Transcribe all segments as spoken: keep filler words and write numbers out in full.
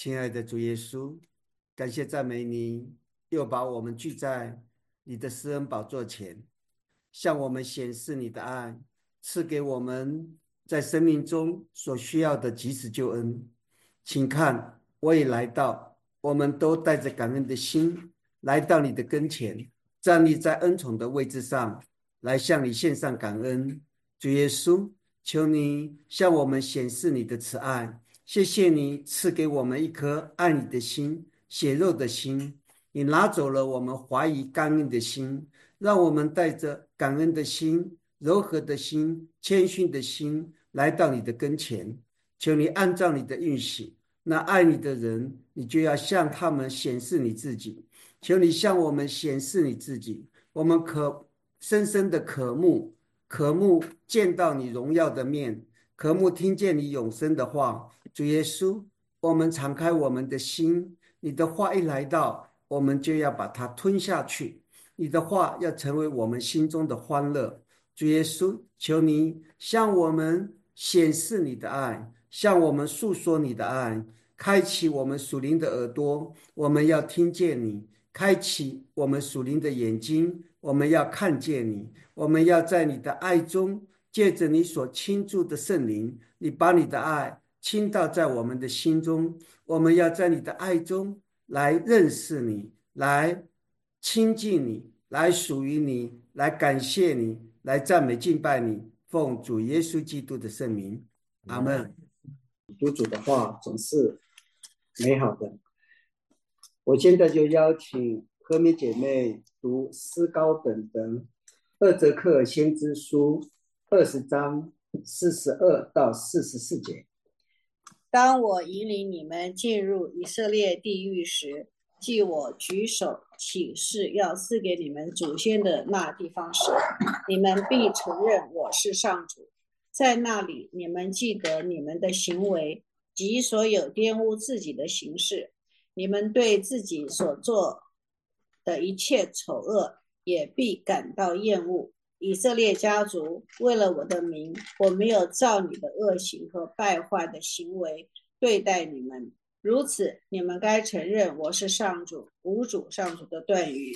亲爱的主耶稣，感谢赞美你，又把我们聚在你的施恩宝座前，向我们显示你的爱，赐给我们在生命中所需要的及时救恩。请看，我已来到，我们都带着感恩的心来到你的跟前，站立在恩宠的位置上，来向你献上感恩。主耶稣，求你向我们显示你的慈爱。谢谢你赐给我们一颗爱你的心，血肉的心。你拿走了我们怀疑刚硬的心，让我们带着感恩的心、柔和的心、谦逊的心来到你的跟前。求你按照你的运行，那爱你的人，你就要向他们显示你自己。求你向我们显示你自己，我们可深深的渴慕，渴慕见到你荣耀的面，渴慕听见你永生的话。主耶稣，我们敞开我们的心，你的话一来到，我们就要把它吞下去。你的话要成为我们心中的欢乐。主耶稣，求你向我们显示你的爱，向我们诉说你的爱，开启我们属灵的耳朵，我们要听见你；开启我们属灵的眼睛，我们要看见你。我们要在你的爱中，借着你所倾注的圣灵，你把你的爱倾倒在我们的心中。我们要在你的爱中来认识你，来亲近你，来属于你，来感谢你，来赞美敬拜你。奉主耶稣基督的圣名，阿门。 读主的话总是美好的。我现在就邀请和美姐妹读诗高本的二则克尔先知书二十章四十二到四十四节。 当我引领你们进入以色列地狱时，即我举手起誓要赐给你们祖先的那地方时，你们必承认我是上主。在那里，你们记得你们的行为及所有玷污自己的形式，你们对自己所做的一切丑恶也必感到厌恶。以色列家族，为了我的名，我没有照你的恶行和败坏的行为对待你们。如此，你们该承认我是上主，无主上主的断语。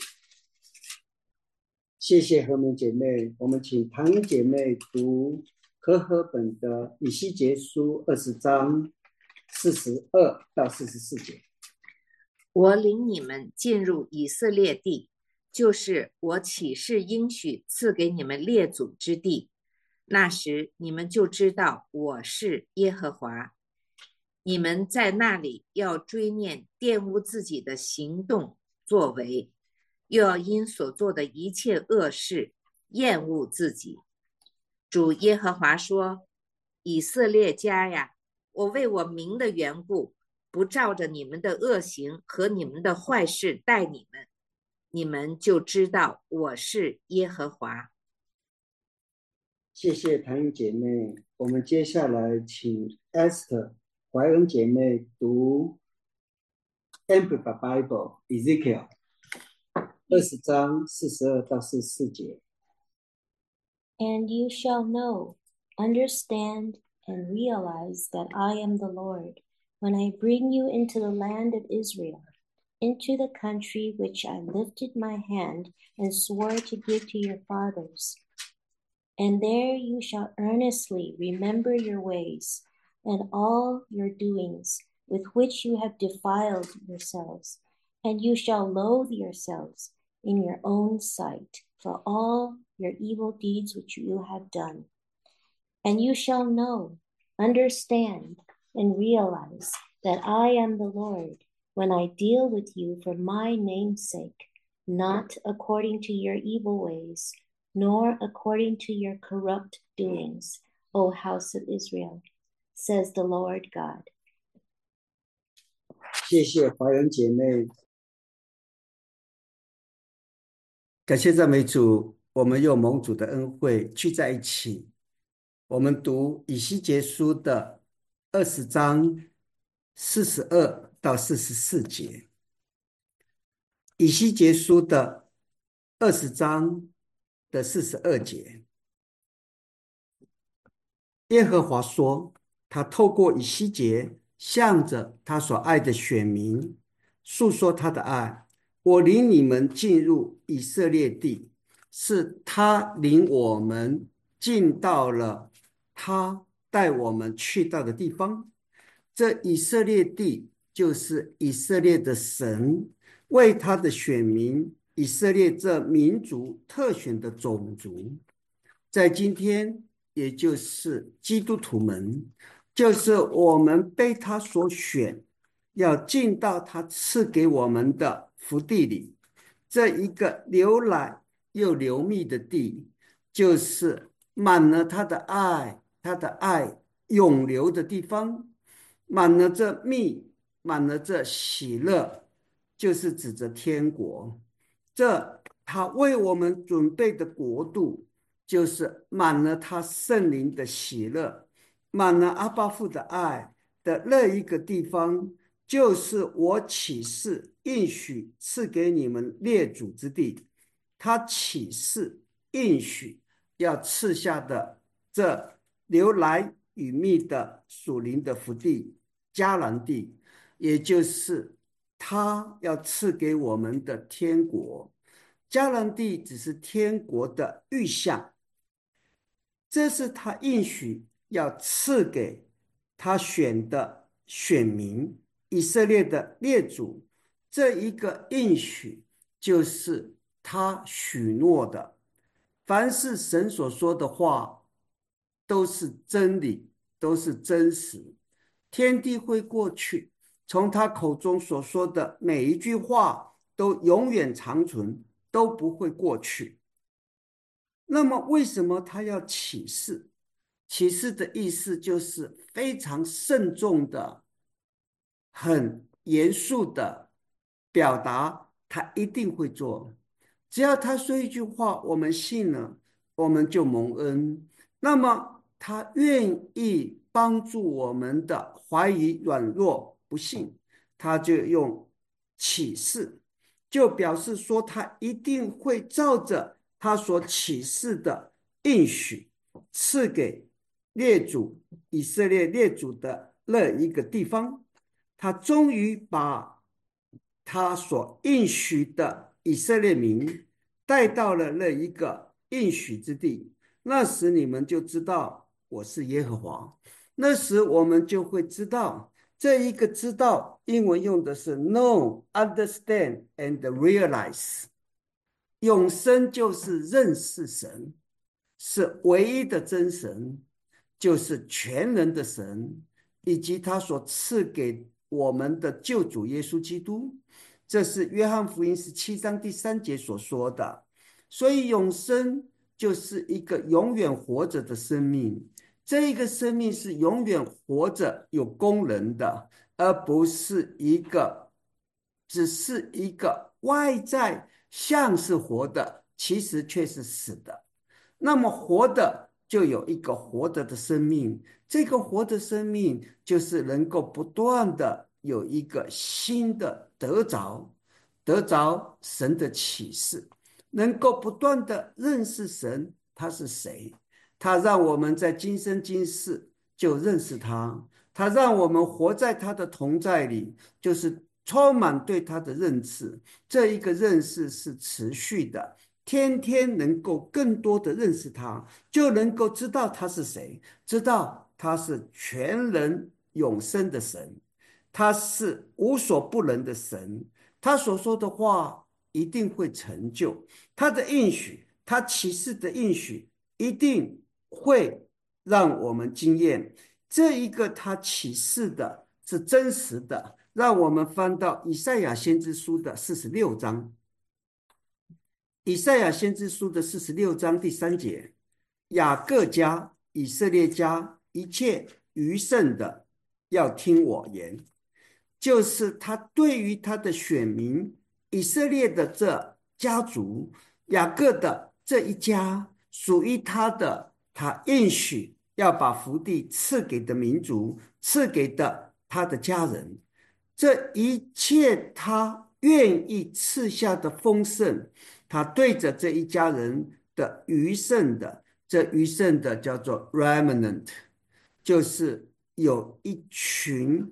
谢谢和美姐妹，我们请唐英姐妹读和合本的以西结书二十章四十二到四十四节。 我领你们进入以色列地，就是我起誓应许赐给你们列祖之地。那时你们就知道我是耶和华。你们在那里要追念玷污自己的行动作为，又要因所做的一切恶事厌恶自己。主耶和华说：以色列家呀，我为我名的缘故，不照着你们的恶行和你们的坏事待你们，你们就知道我是耶和华。 谢谢唐英姐妹，我们接下来请 Esther 怀恩姐妹读 Amplified Bible Ezekiel 二十章四十二到四十四节。 And you shall know, understand, and realize that I am the Lord, when I bring you into the land of Israel, into the country which I lifted my hand and swore to give to your fathers. And there you shall earnestly remember your ways and all your doings with which you have defiled yourselves, and you shall loathe yourselves in your own sight for all your evil deeds which you have done. And you shall know, understand, and realize that I am the Lord, when I deal with you for my name's sake, not according to your evil ways, nor according to your corrupt doings, O house of Israel, says the Lord God. 谢谢怀恩姐妹。 感谢赞美主，我们用蒙主的恩惠聚在一起。我们读以西结书的二十章四十二到四十四节。以西结书的二十章的四十二节，耶和华说，他透过以西结向着他所爱的选民诉说他的爱。我领你们进入以色列地，是他领我们进到了他带我们去到的地方。这以色列地就是以色列的神为他的选民以色列这民族特选的种族，在今天也就是基督徒们，就是我们被他所选，要进到他赐给我们的福地里，这一个流奶又流蜜的地，就是满了他的爱，他的爱永流的地方，满了这蜜，满了这喜乐，就是指着天国。这他为我们准备的国度，就是满了他圣灵的喜乐，满了阿爸父的爱的那一个地方，就是我起誓应许赐给你们列祖之地。他起誓应许要赐下的这流奶与蜜的属灵的福地迦南地，也就是他要赐给我们的天国。迦南地只是天国的预象，这是他应许要赐给他选的选民以色列的列祖。这一个应许就是他许诺的，凡是神所说的话都是真理，都是真实。天地会过去，从他口中所说的每一句话都永远长存，都不会过去。那么为什么他要起誓？起誓的意思就是非常慎重的、很严肃的表达他一定会做。只要他说一句话，我们信了，我们就蒙恩。那么他愿意帮助我们的怀疑、软弱、不信，他就用启示，就表示说他一定会照着他所启示的应许赐给列祖以色列列祖的那一个地方。他终于把他所应许的以色列民带到了那一个应许之地。那时你们就知道我是耶和华。那时我们就会知道，这一个知道英文用的是 know, understand and realize。 永生就是认识神，是唯一的真神，就是全能的神，以及他所赐给我们的救主耶稣基督。这是约翰福音十七章第三节所说的。所以永生就是一个永远活着的生命，这一个生命是永远活着有功能的，而不是一个只是一个外在像是活的，其实却是死的。那么活的就有一个活着的生命，这个活的生命就是能够不断的有一个新的得着，得着神的启示，能够不断的认识神他是谁。他让我们在今生今世就认识他，他让我们活在他的同在里，就是充满对他的认识。这一个认识是持续的，天天能够更多的认识他，就能够知道他是谁，知道他是全能永生的神，他是无所不能的神，他所说的话一定会成就，他的应许，他启示的应许一定会让我们惊艳。这一个他启示的是真实的。让我们翻到以赛亚先知书的四十六章，以赛亚先知书的四十六章第三节，雅各家以色列家一切余剩的要听我言，就是他对于他的选民以色列的这家族，雅各的这一家属于他的，他应许要把福地赐给的民族，赐给的他的家人，这一切他愿意赐下的丰盛，他对着这一家人的余剩的，这余剩的叫做 remnant， 就是有一群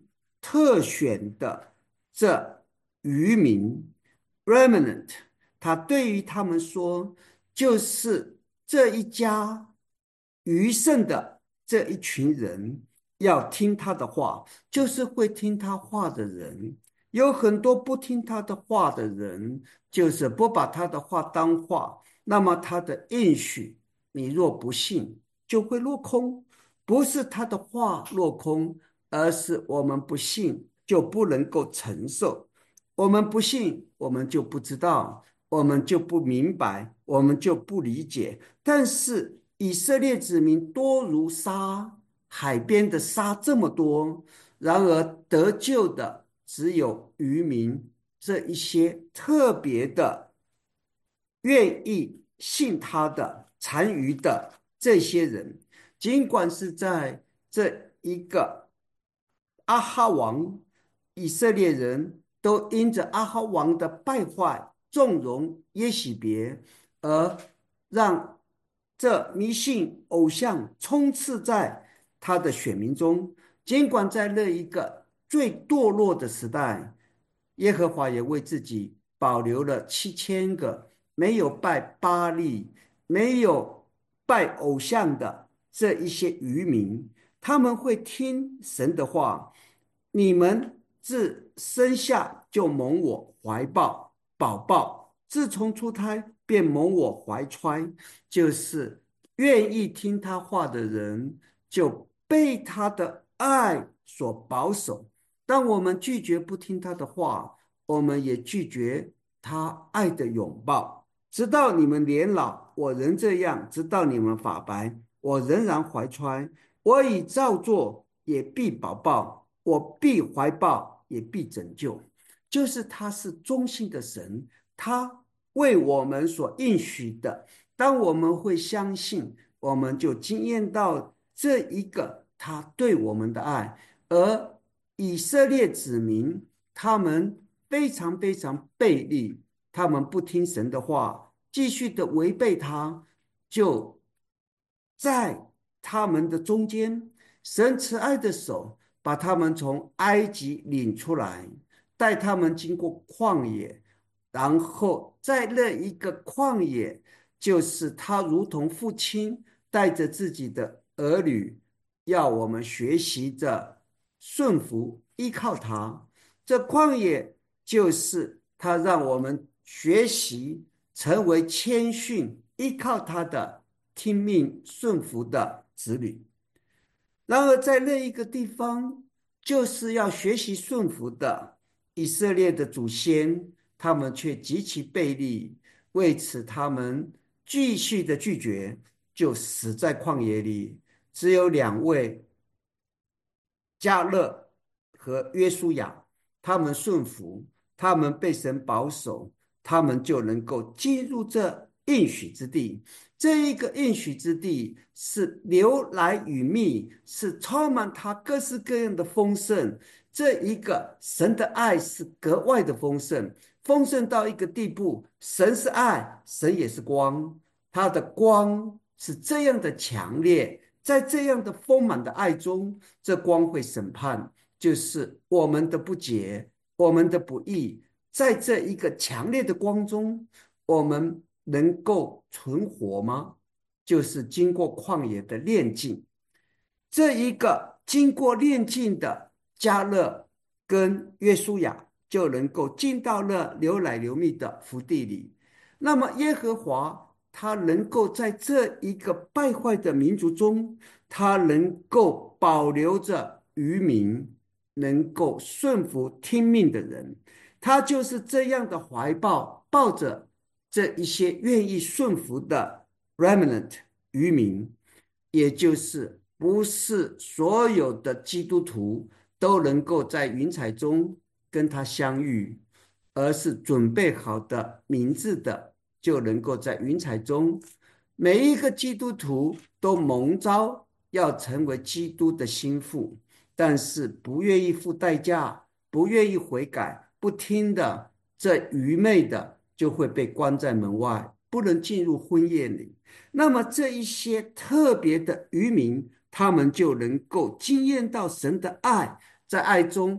特选的这渔民 remnant，他对于他们说，就是这一家余剩的这一群人要听他的话，就是会听他话的人。有很多不听他的话的人，就是不把他的话当话，那么他的应许，你若不信，就会落空。不是他的话落空，而是我们不信就不能够承受。我们不信，我们就不知道，我们就不明白，我们就不理解。但是以色列子民多如沙，海边的沙这么多，然而得救的只有渔民这一些特别的愿意信他的残余的这些人。尽管是在这一个阿哈王，以色列人都因着阿哈王的败坏纵容耶洗别，而让这迷信偶像充斥在他的选民中。尽管在那一个最堕落的时代，耶和华也为自己保留了七千个没有拜巴力、没有拜偶像的这一些渔民，他们会听神的话。你们自生下就蒙我怀抱宝宝，自从出胎便蒙我怀揣，就是愿意听他话的人，就被他的爱所保守。当我们拒绝不听他的话，我们也拒绝他爱的拥抱。直到你们年老，我仍这样；直到你们发白，我仍然怀揣。我已照做，也必保抱；我必怀抱，也必拯救。就是他是忠心的神，他为我们所应许的。当我们会相信，我们就经验到这一个他对我们的爱。而以色列子民，他们非常非常悖逆，他们不听神的话，继续的违背他，就在他们的中间，神慈爱的手把他们从埃及领出来，带他们经过旷野，然后在那一个旷野，就是他如同父亲带着自己的儿女，要我们学习着顺服，依靠他。这旷野就是他让我们学习成为谦逊，依靠他的听命顺服的子女。然而在那一个地方，就是要学习顺服的以色列的祖先，他们却极其悖逆，为此他们继续的拒绝，就死在旷野里。只有两位，加勒和约书亚，他们顺服，他们被神保守，他们就能够进入这应许之地。这一个应许之地是流奶与蜜，是充满它各式各样的丰盛。这一个神的爱是格外的丰盛，丰盛到一个地步，神是爱，神也是光，他的光是这样的强烈。在这样的丰满的爱中，这光会审判，就是我们的不洁，我们的不义。在这一个强烈的光中，我们能够存活吗？就是经过旷野的炼净。这一个经过炼净的迦勒跟约书亚，就能够进到了流奶流蜜的福地里。那么耶和华他能够在这一个败坏的民族中，他能够保留着渔民，能够顺服听命的人。他就是这样的怀抱，抱着这一些愿意顺服的 remnant 渔民，也就是不是所有的基督徒都能够在云彩中跟他相遇，而是准备好的名字的就能够在云彩中。每一个基督徒都蒙召要成为基督的心腹，但是不愿意付代价，不愿意悔改，不听的，这愚昧的就会被关在门外，不能进入婚宴里。那么这一些特别的渔民，他们就能够经验到神的爱，在爱中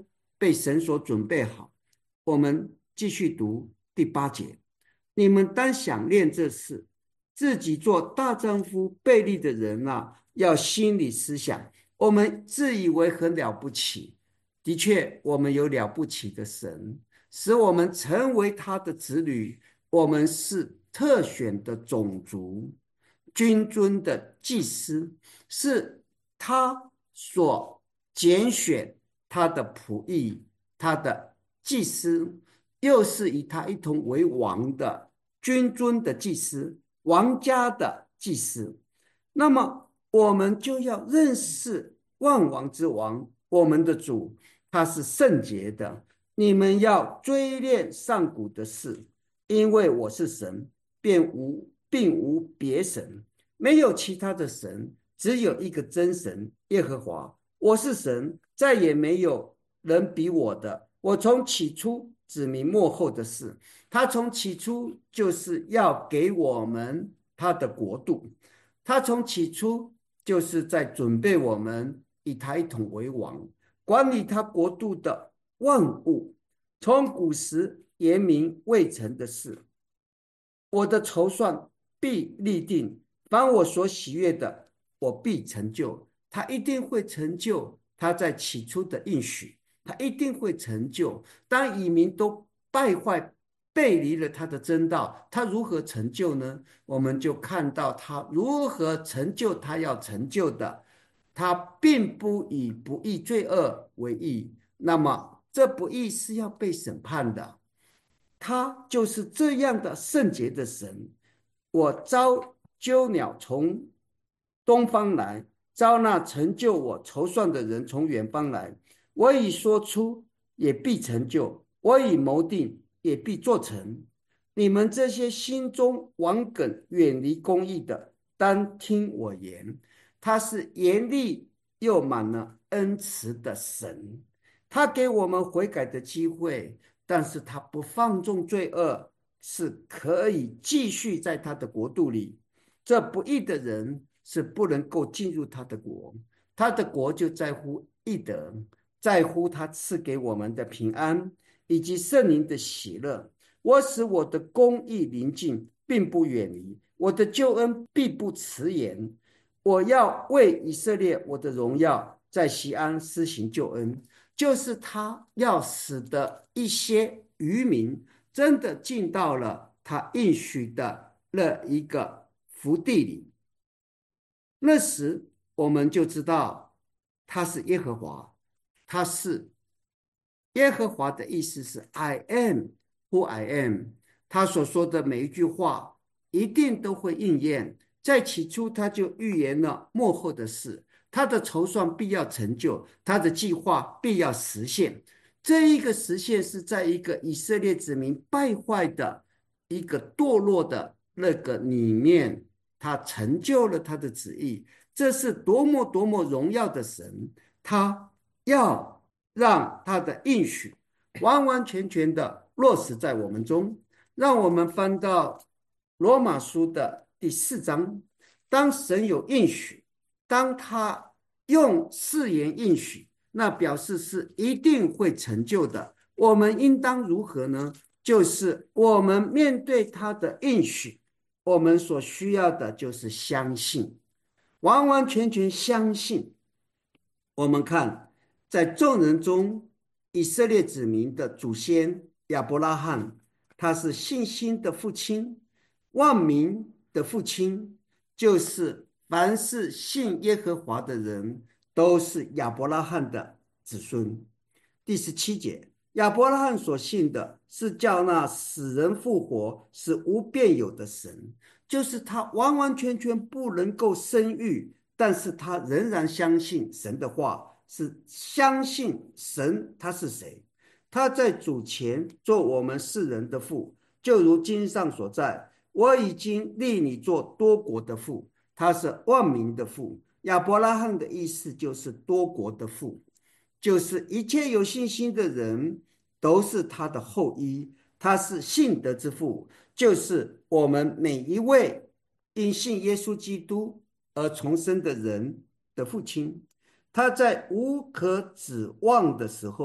被神所准备好。我们继续读第八节，你们当想念这事，自己做大丈夫背逆的人啊，要心里思想，我们自以为很了不起，的确我们有了不起的神，使我们成为他的子女，我们是特选的种族，君尊的祭司，是他所拣选他的仆役，他的祭司，又是与他一同为王的君尊的祭司，王家的祭司。那么我们就要认识万王之王，我们的主，他是圣洁的。你们要追念上古的事，因为我是神，便无并无别神，没有其他的神，只有一个真神，耶和华。我是神，再也没有人比我的。我从起初指明末后的事，他从起初就是要给我们他的国度，他从起初就是在准备我们以他一统为王，管理他国度的万物，从古时言明未成的事。我的筹算必立定，凡我所喜悦的，我必成就。他一定会成就他在起初的应许，他一定会成就。当以民都败坏背离了他的真道，他如何成就呢？我们就看到他如何成就他要成就的。他并不以不义罪恶为义，那么这不义是要被审判的。他就是这样的圣洁的神。我招鸠鸟从东方来，招那成就我筹算的人从远方来。我已说出，也必成就；我已谋定，也必做成。你们这些心中顽梗、远离公义的，当听我言。他是严厉又满了恩慈的神，他给我们悔改的机会，但是他不放纵罪恶，是可以继续在他的国度里。这不义的人是不能够进入他的国，他的国就在乎义德，在乎他赐给我们的平安，以及圣灵的喜乐。我使我的公义临近，并不远离，我的救恩必不迟延。我要为以色列我的荣耀在锡安施行救恩，就是他要使得一些渔民真的进到了他应许的那一个福地里。那时我们就知道他是耶和华，他是耶和华的意思是 I am who I am， 他所说的每一句话一定都会应验。在起初他就预言了末后的事，他的筹算必要成就，他的计划必要实现。这一个实现是在一个以色列子民败坏的一个堕落的那个里面，他成就了他的旨意。这是多么多么荣耀的神，他要让他的应许完完全全的落实在我们中。让我们翻到罗马书的第四章，当神有应许，当他用誓言应许，那表示是一定会成就的。我们应当如何呢？就是我们面对他的应许，我们所需要的就是相信，完完全全相信。我们看在众人中，以色列子民的祖先亚伯拉罕，他是信心的父亲，万民的父亲，就是凡是信耶和华的人都是亚伯拉罕的子孙。第十七节，亚伯拉罕所信的是叫那死人复活，是无变有的神，就是他完完全全不能够生育，但是他仍然相信神的话，是相信神他是谁。他在主前做我们世人的父，就如经上所在，我已经立你做多国的父。他是万民的父。亚伯拉罕的意思就是多国的父，就是一切有信心的人都是他的后裔。他是信德之父，就是我们每一位因信耶稣基督而重生的人的父亲。他在无可指望的时候，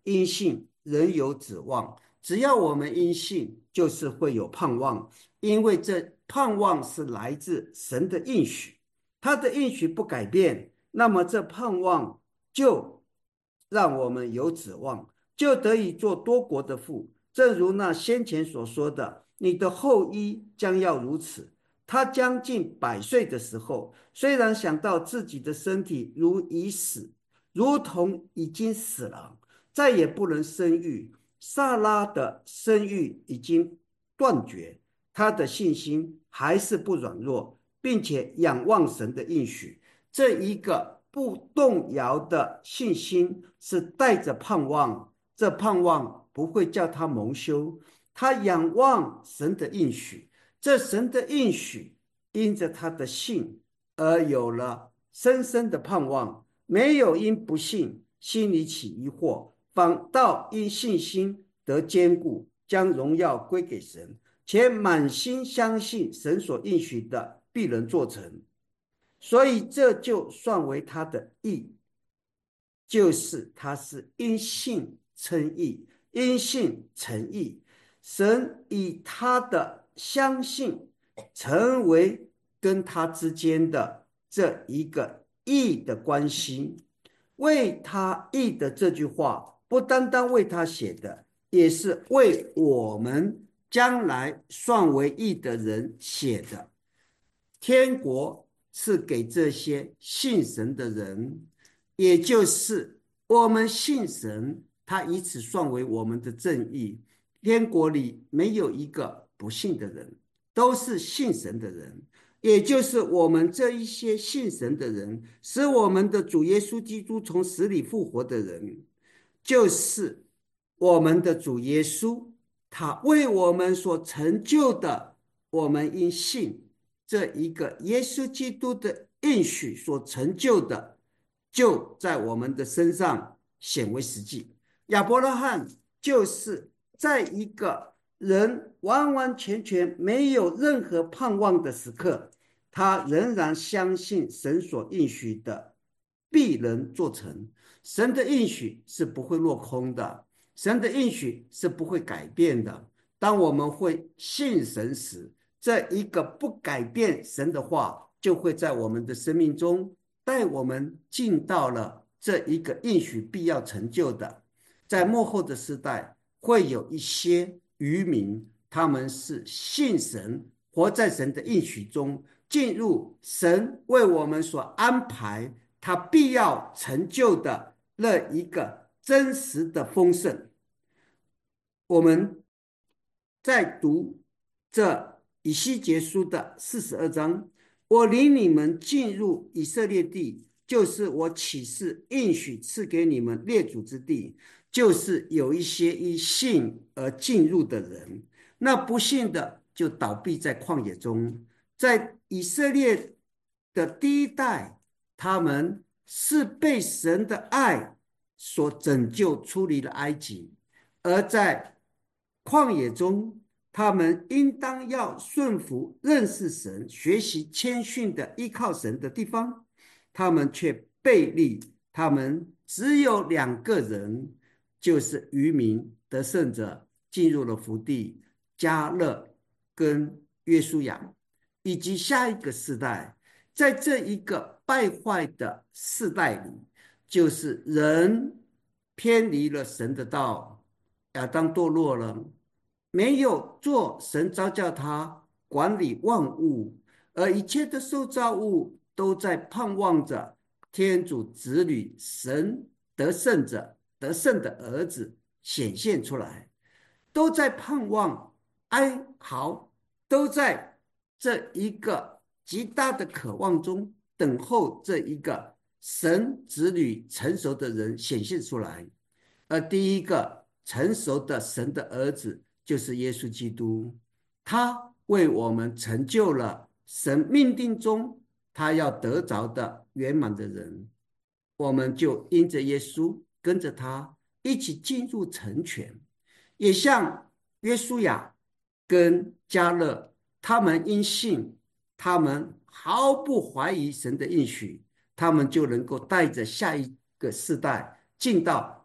因信仍有指望。只要我们因信，就是会有盼望，因为这盼望是来自神的应许，他的应许不改变，那么这盼望就让我们有指望，就得以做多国的父。正如那先前所说的，你的后裔将要如此。他将近百岁的时候，虽然想到自己的身体如已死，如同已经死了，再也不能生育，撒拉的生育已经断绝，他的信心还是不软弱，并且仰望神的应许。这一个不动摇的信心是带着盼望，这盼望不会叫他蒙羞。他仰望神的应许，这神的应许因着他的信而有了深深的盼望，没有因不信心里起疑惑，反倒因信心得坚固，将荣耀归给神，且满心相信神所应许的必能做成。所以这就算为他的义，就是他是因信称义，因信成义。神以他的相信成为跟他之间的这一个义的关系。为他义的这句话不单单为他写的，也是为我们将来算为义的人写的。天国是给这些信神的人，也就是我们信神，他以此算为我们的正义。天国里没有一个不信的人，都是信神的人，也就是我们这一些信神的人，使我们的主耶稣基督从死里复活的人，就是我们的主耶稣，他为我们所成就的，我们因信这一个耶稣基督的应许所成就的，就在我们的身上显为实际。亚伯拉罕就是在一个人完完全全没有任何盼望的时刻，他仍然相信神所应许的必能做成。神的应许是不会落空的，神的应许是不会改变的。当我们会信神时，这一个不改变神的话，就会在我们的生命中带我们进到了这一个应许必要成就的。在末后的时代，会有一些渔民，他们是信神，活在神的应许中，进入神为我们所安排他必要成就的那一个真实的丰盛。我们在读这以西结书的四十二章，我领你们进入以色列地，就是我启示应许赐给你们列祖之地。就是有一些因信而进入的人，那不信的就倒闭在旷野中。在以色列的第一代，他们是被神的爱所拯救出离了埃及，而在旷野中，他们应当要顺服认识神，学习谦逊的依靠神的地方，他们却背离。他们只有两个人，就是渔民得胜者进入了福地，迦勒跟约书亚，以及下一个世代。在这一个败坏的世代里，就是人偏离了神的道，亚当堕落了，没有做神召叫他管理万物，而一切的受造物都在盼望着天主子女神得胜者得胜的儿子显现出来，都在盼望哀嚎，都在这一个极大的渴望中等候这一个神子女成熟的人显现出来。而第一个成熟的神的儿子就是耶稣基督，他为我们成就了神命定中他要得着的圆满的人，我们就因着耶稣跟着他一起进入成全。也像约书亚跟迦勒，他们因信，他们毫不怀疑神的应许，他们就能够带着下一个世代进到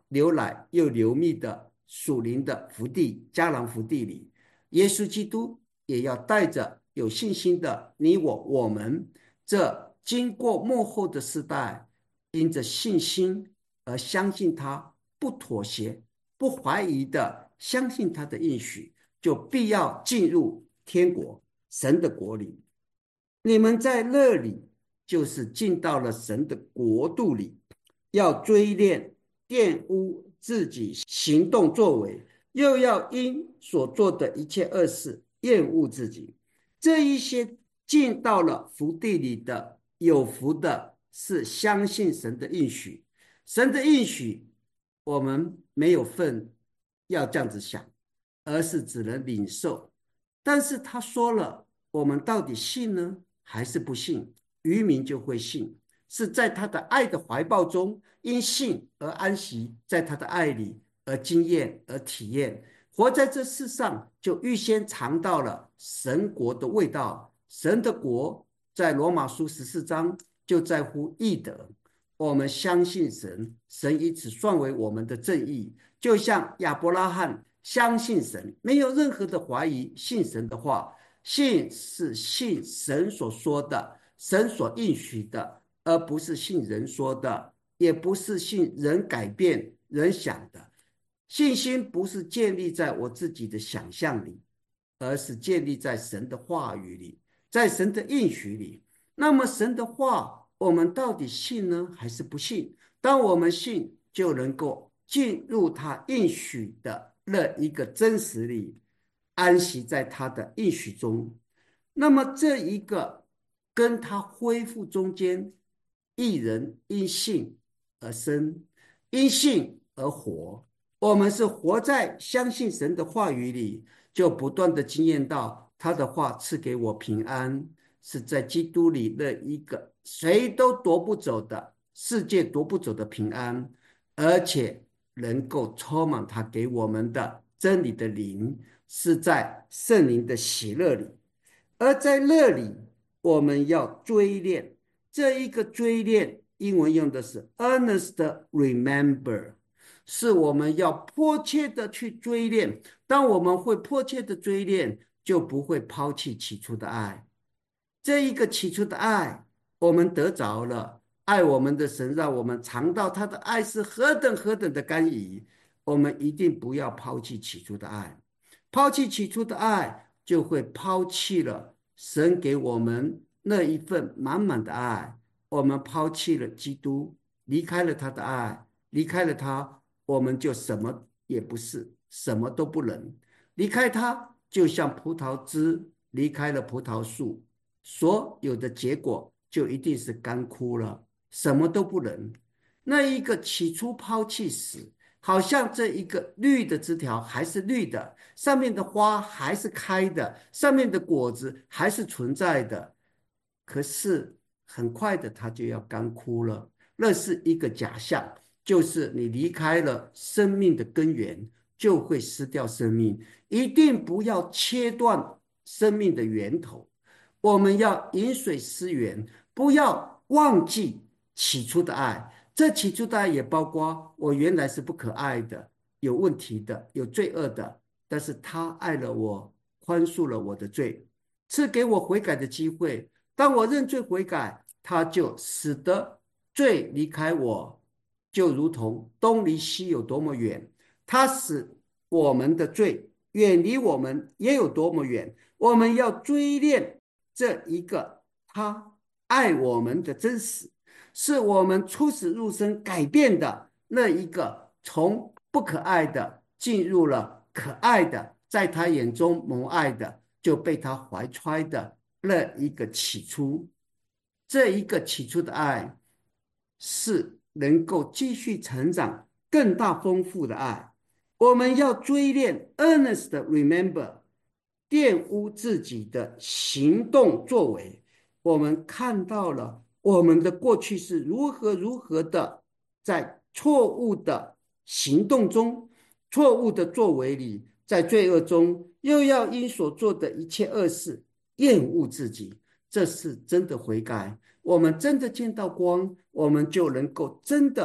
流奶又流蜜的属灵的福地迦南福地里，耶稣基督也要带着有信心的你我我们，这经过末后的世代，因着信心而相信他，不妥协不怀疑的相信他的应许，就必要进入天国神的国里。你们在那里就是进到了神的国度里，要追恋玷污自己行动作为，又要因所做的一切恶事厌恶自己。这一些进到了福地里的有福的是相信神的应许。神的应许我们没有份要这样子想，而是只能领受。但是他说了，我们到底信呢还是不信？渔民就会信，是在他的爱的怀抱中，因信而安息，在他的爱里而经验而体验，活在这世上就预先尝到了神国的味道。神的国在罗马书十四章就在乎义德，我们相信神，神以此算为我们的正义，就像亚伯拉罕相信神，没有任何的怀疑，信神的话。信是信神所说的，神所应许的，而不是信人说的，也不是信人改变人想的。信心不是建立在我自己的想象里，而是建立在神的话语里，在神的应许里。那么神的话我们到底信呢还是不信？当我们信，就能够进入他应许的那一个真实里，安息在他的应许中。那么这一个跟他恢复中间，一人因信而生，因信而活。我们是活在相信神的话语里，就不断的经验到他的话赐给我平安，是在基督里的一个谁都夺不走的，世界夺不走的平安，而且能够充满他给我们的真理的灵，是在圣灵的喜乐里。而在那里我们要追恋，这一个追恋英文用的是 earnest remember， 是我们要迫切的去追恋。当我们会迫切的追恋，就不会抛弃起初的爱。这一个起初的爱我们得着了，爱我们的神让我们尝到他的爱是何等何等的甘饴，我们一定不要抛弃起初的爱。抛弃起初的爱，就会抛弃了神给我们那一份满满的爱。我们抛弃了基督，离开了他的爱，离开了他，我们就什么也不是，什么都不能。离开他就像葡萄枝离开了葡萄树，所有的结果就一定是干枯了，什么都不能。那一个起初抛弃时，好像这一个绿的枝条还是绿的，上面的花还是开的，上面的果子还是存在的，可是很快的它就要干枯了。那是一个假象，就是你离开了生命的根源，就会失掉生命。一定不要切断生命的源头，我们要饮水思源，不要忘记起初的爱。这起初的爱也包括我原来是不可爱的，有问题的，有罪恶的，但是他爱了我，宽恕了我的罪，赐给我悔改的机会。当我认罪悔改，他就使得罪离开我，就如同东离西有多么远，他使我们的罪远离我们也有多么远。我们要追恋这一个他爱我们的真实，是我们出始入生改变的那一个，从不可爱的进入了可爱的，在他眼中蒙爱的，就被他怀揣的那一个起初。这一个起初的爱是能够继续成长更大丰富的爱。我们要追恋 earnest remember， 玷污自己的行动作为。我们看到了我们的过去是如何如何的在错误的行动中，错误的作为里，在罪恶中，又要因所做的一切恶事厌恶自己。这是真的悔改，我们真的见到光，我们就能够真的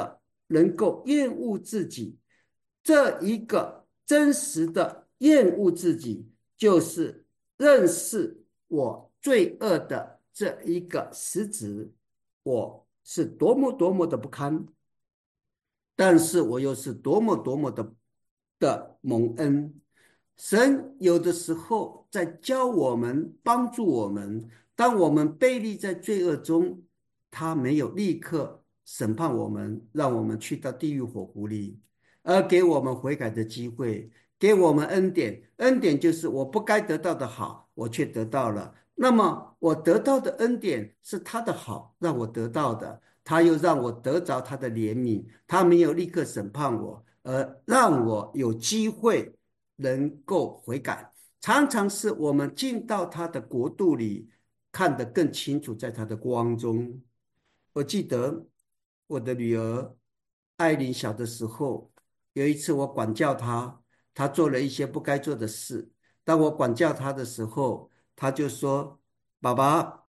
能够厌恶自己，这一个真实的厌恶自己，就是认识我罪恶的这一个实质，我是多么多么的不堪，但是我又是多么多么的的蒙恩。神有的时候在教我们，帮助我们，当我们背离在罪恶中，他没有立刻审判我们，让我们去到地狱火湖里，而给我们悔改的机会，给我们恩典。恩典就是我不该得到的好，我却得到了。那么我得到的恩典是他的好让我得到的，他又让我得着他的怜悯，他没有立刻审判我，而让我有机会能够悔改。常常是我们进到他的国度里，看得更清楚，在他的光中。我记得我的女儿艾琳小的时候，有一次我管教她，她做了一些不该做的事。当我管教她的时候，她就说：爸爸，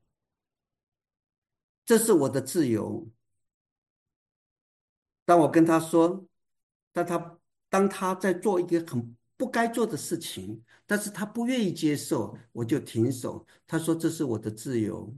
这是我的自由。当我跟她说，当她当她在做一个很不该做的事情，但是她不愿意接受，我就停手。她说：这是我的自由，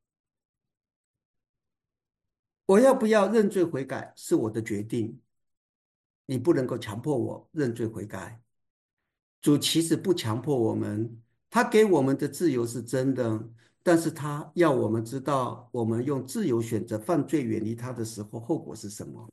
我要不要认罪悔改是我的决定，你不能够强迫我认罪悔改。主其实不强迫我们，他给我们的自由是真的，但是他要我们知道，我们用自由选择犯罪远离他的时候，后果是什么。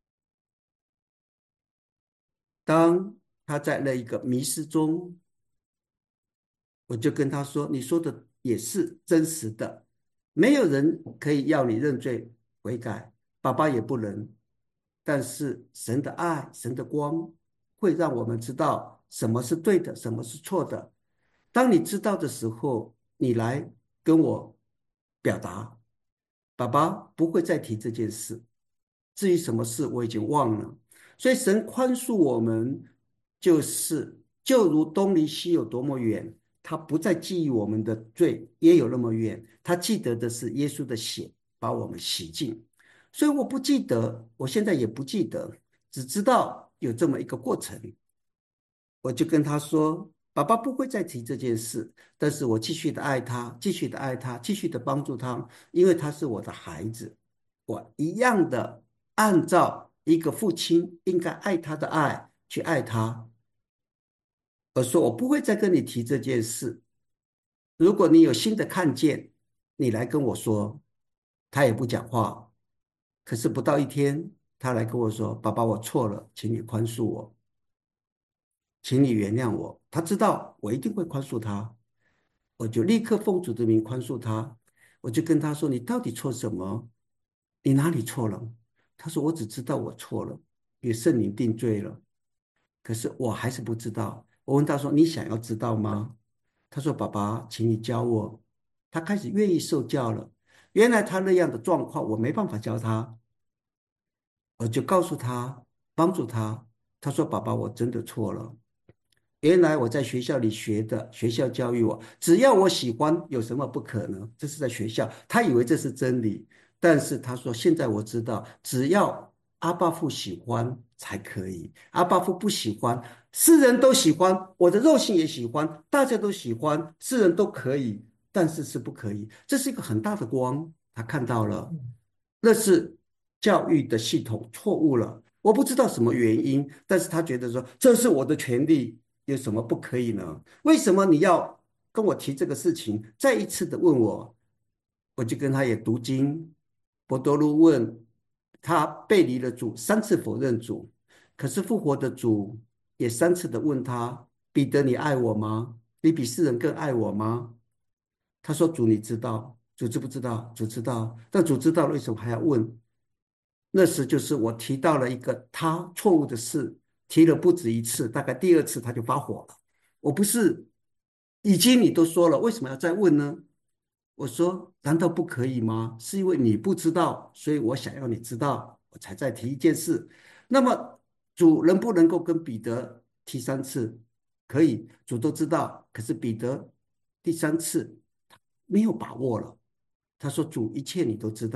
当他在那一个迷失中，我就跟他说：你说的也是真实的，没有人可以要你认罪悔改，爸爸也不能。但是神的爱，神的光会让我们知道什么是对的，什么是错的。当你知道的时候，你来跟我表达，爸爸不会再提这件事。至于什么事，我已经忘了。所以神宽恕我们，就是就如东离西有多么远，他不再记忆我们的罪也有那么远，他记得的是耶稣的血把我们洗净。所以我不记得，我现在也不记得，只知道有这么一个过程。我就跟他说：爸爸不会再提这件事，但是我继续的爱他，继续的爱他，继续的帮助他，因为他是我的孩子，我一样的按照一个父亲应该爱他的爱去爱他。我说我不会再跟你提这件事，如果你有新的看见，你来跟我说。他也不讲话，可是不到一天，他来跟我说：爸爸，我错了，请你宽恕我，请你原谅我。他知道我一定会宽恕他，我就立刻奉主的名宽恕他。我就跟他说：你到底错什么？你哪里错了？他说：我只知道我错了，与圣灵定罪了，可是我还是不知道。我问他说：你想要知道吗？他说：爸爸，请你教我。他开始愿意受教了。原来他那样的状况，我没办法教他，我就告诉他，帮助他。他说：爸爸，我真的错了。原来我在学校里学的，学校教育我，只要我喜欢，有什么不可能？这是在学校，他以为这是真理。但是他说，现在我知道，只要阿爸父喜欢才可以，阿爸父不喜欢，世人都喜欢，我的肉性也喜欢，大家都喜欢，世人都可以，但是是不可以。这是一个很大的光，他看到了，那是教育的系统错误了。我不知道什么原因，但是他觉得说这是我的权利，有什么不可以呢？为什么你要跟我提这个事情？再一次的问我，我就跟他也读经。伯多禄问他背离了主，三次否认主，可是复活的主也三次的问他：彼得，你爱我吗？你比世人更爱我吗？他说：主你知道。主知不知道？主知道。但主知道了，为什么还要问？那时就是我提到了一个他错误的事，提了不止一次，大概第二次他就发火了。我不是已经你都说了，为什么要再问呢？我说难道不可以吗？是因为你不知道，所以我想要你知道，我才再提一件事。那么主能不能够跟彼得提三次？可以，主都知道，可是彼得第三次没有把握了。他说主，一切你都知道，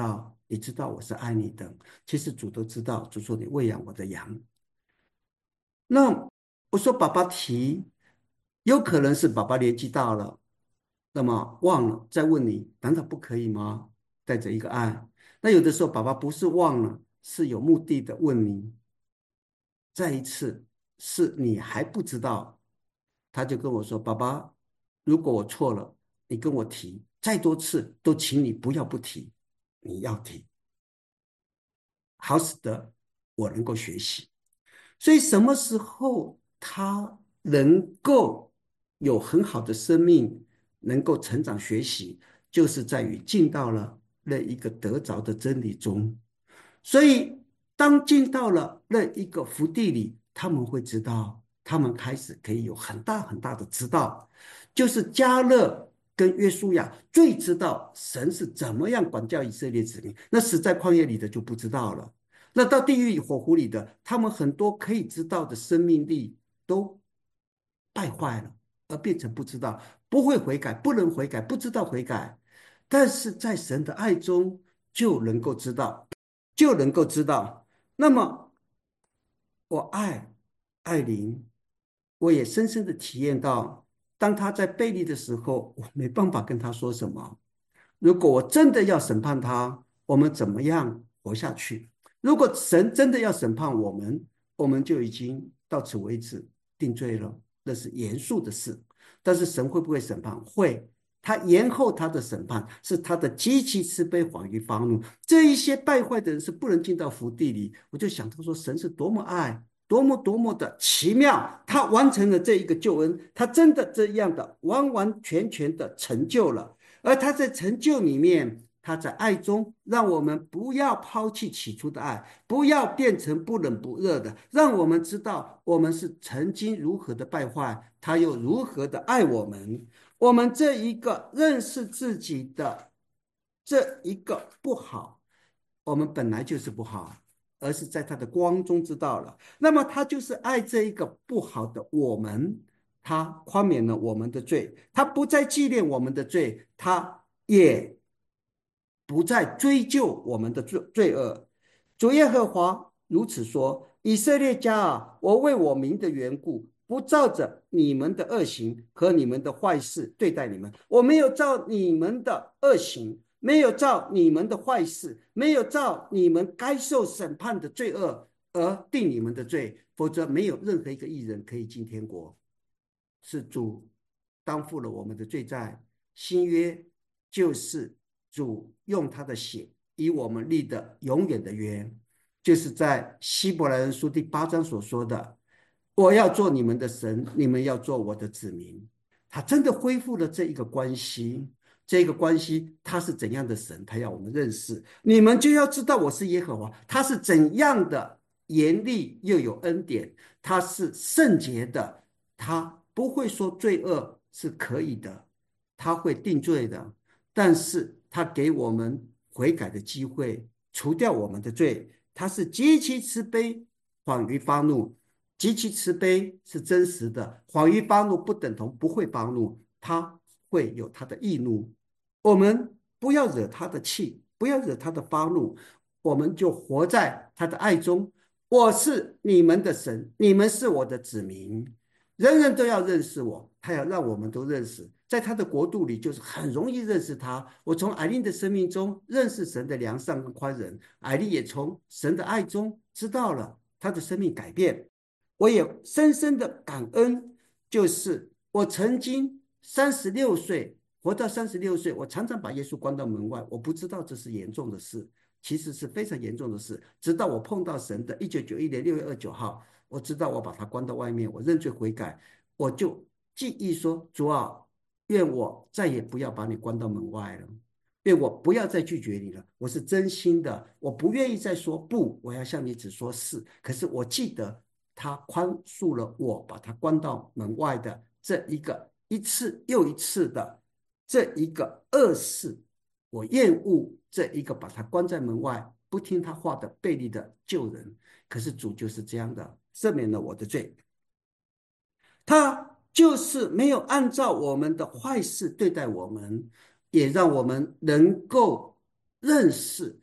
你知道我是爱你的。其实主都知道，主说你喂养我的羊。那我说爸爸提，有可能是爸爸年纪大了，那么忘了再问你，难道不可以吗？带着一个爱。那有的时候爸爸不是忘了，是有目的的问你。再一次是你还不知道，他就跟我说：爸爸，如果我错了，你跟我提，再多次都请你不要不提，你要提，好使得我能够学习。所以什么时候他能够有很好的生命，能够成长学习，就是在于进到了那一个得着的真理中。所以当进到了那一个福地里，他们会知道，他们开始可以有很大很大的知道，就是迦勒跟约书亚最知道神是怎么样管教以色列子民，那死在旷野里的就不知道了。那到地狱火湖里的，他们很多可以知道的生命力都败坏了，而变成不知道，不会悔改，不能悔改，不知道悔改。但是在神的爱中就能够知道，就能够知道。那么我爱艾琳，我也深深的体验到，当他在背离的时候，我没办法跟他说什么。如果我真的要审判他，我们怎么样活下去？如果神真的要审判我们，我们就已经到此为止，定罪了，那是严肃的事。但是神会不会审判？会。他延后他的审判，是他的极其慈悲缓于发怒。这一些败坏的人是不能进到福地里。我就想他说，神是多么爱，多么多么的奇妙，他完成了这一个救恩，他真的这样的完完全全的成就了。而他在成就里面，他在爱中让我们不要抛弃起初的爱，不要变成不冷不热的，让我们知道我们是曾经如何的败坏，他又如何的爱我们。我们这一个认识自己的这一个不好，我们本来就是不好，而是在他的光中知道了。那么他就是爱这一个不好的我们，他宽免了我们的罪，他不再纪念我们的罪，他也不再追究我们的罪罪恶。主耶和华如此说：以色列家啊，我为我名的缘故，不照着你们的恶行和你们的坏事对待你们。我没有照你们的恶行，没有照你们的坏事，没有照你们该受审判的罪恶而定你们的罪，否则没有任何一个义人可以进天国。是主担负了我们的罪债，新约就是主用他的血以我们立的永远的约，就是在希伯来人书第八章所说的：我要做你们的神，你们要做我的子民。他真的恢复了这一个关系，这个关系他是怎样的神，他要我们认识。你们就要知道我是耶和华，他是怎样的严厉又有恩典，他是圣洁的，他不会说罪恶是可以的，他会定罪的，但是他给我们悔改的机会，除掉我们的罪。他是极其慈悲，缓于发怒。极其慈悲是真实的，缓于发怒不等同不会发怒，他会有他的易怒。我们不要惹他的气，不要惹他的发怒，我们就活在他的爱中。我是你们的神，你们是我的子民，人人都要认识我，他要让我们都认识，在他的国度里就是很容易认识他。我从艾琳的生命中认识神的良善跟宽仁，艾琳也从神的爱中知道了他的生命改变。我也深深的感恩，就是我曾经三十六岁活到三十六岁，我常常把耶稣关到门外，我不知道这是严重的事，其实是非常严重的事。直到我碰到神的一九九一年六月二十九号，我知道我把他关到外面，我认罪悔改，我就记忆说：主啊，愿我再也不要把你关到门外了，愿我不要再拒绝你了。我是真心的，我不愿意再说不，我要向你只说是。可是我记得他宽恕了我把他关到门外的这一个一次又一次的这一个恶事，我厌恶这一个把他关在门外不听他话的背离的旧人。可是主就是这样的赦免了我的罪，他就是没有按照我们的坏事对待我们，也让我们能够认识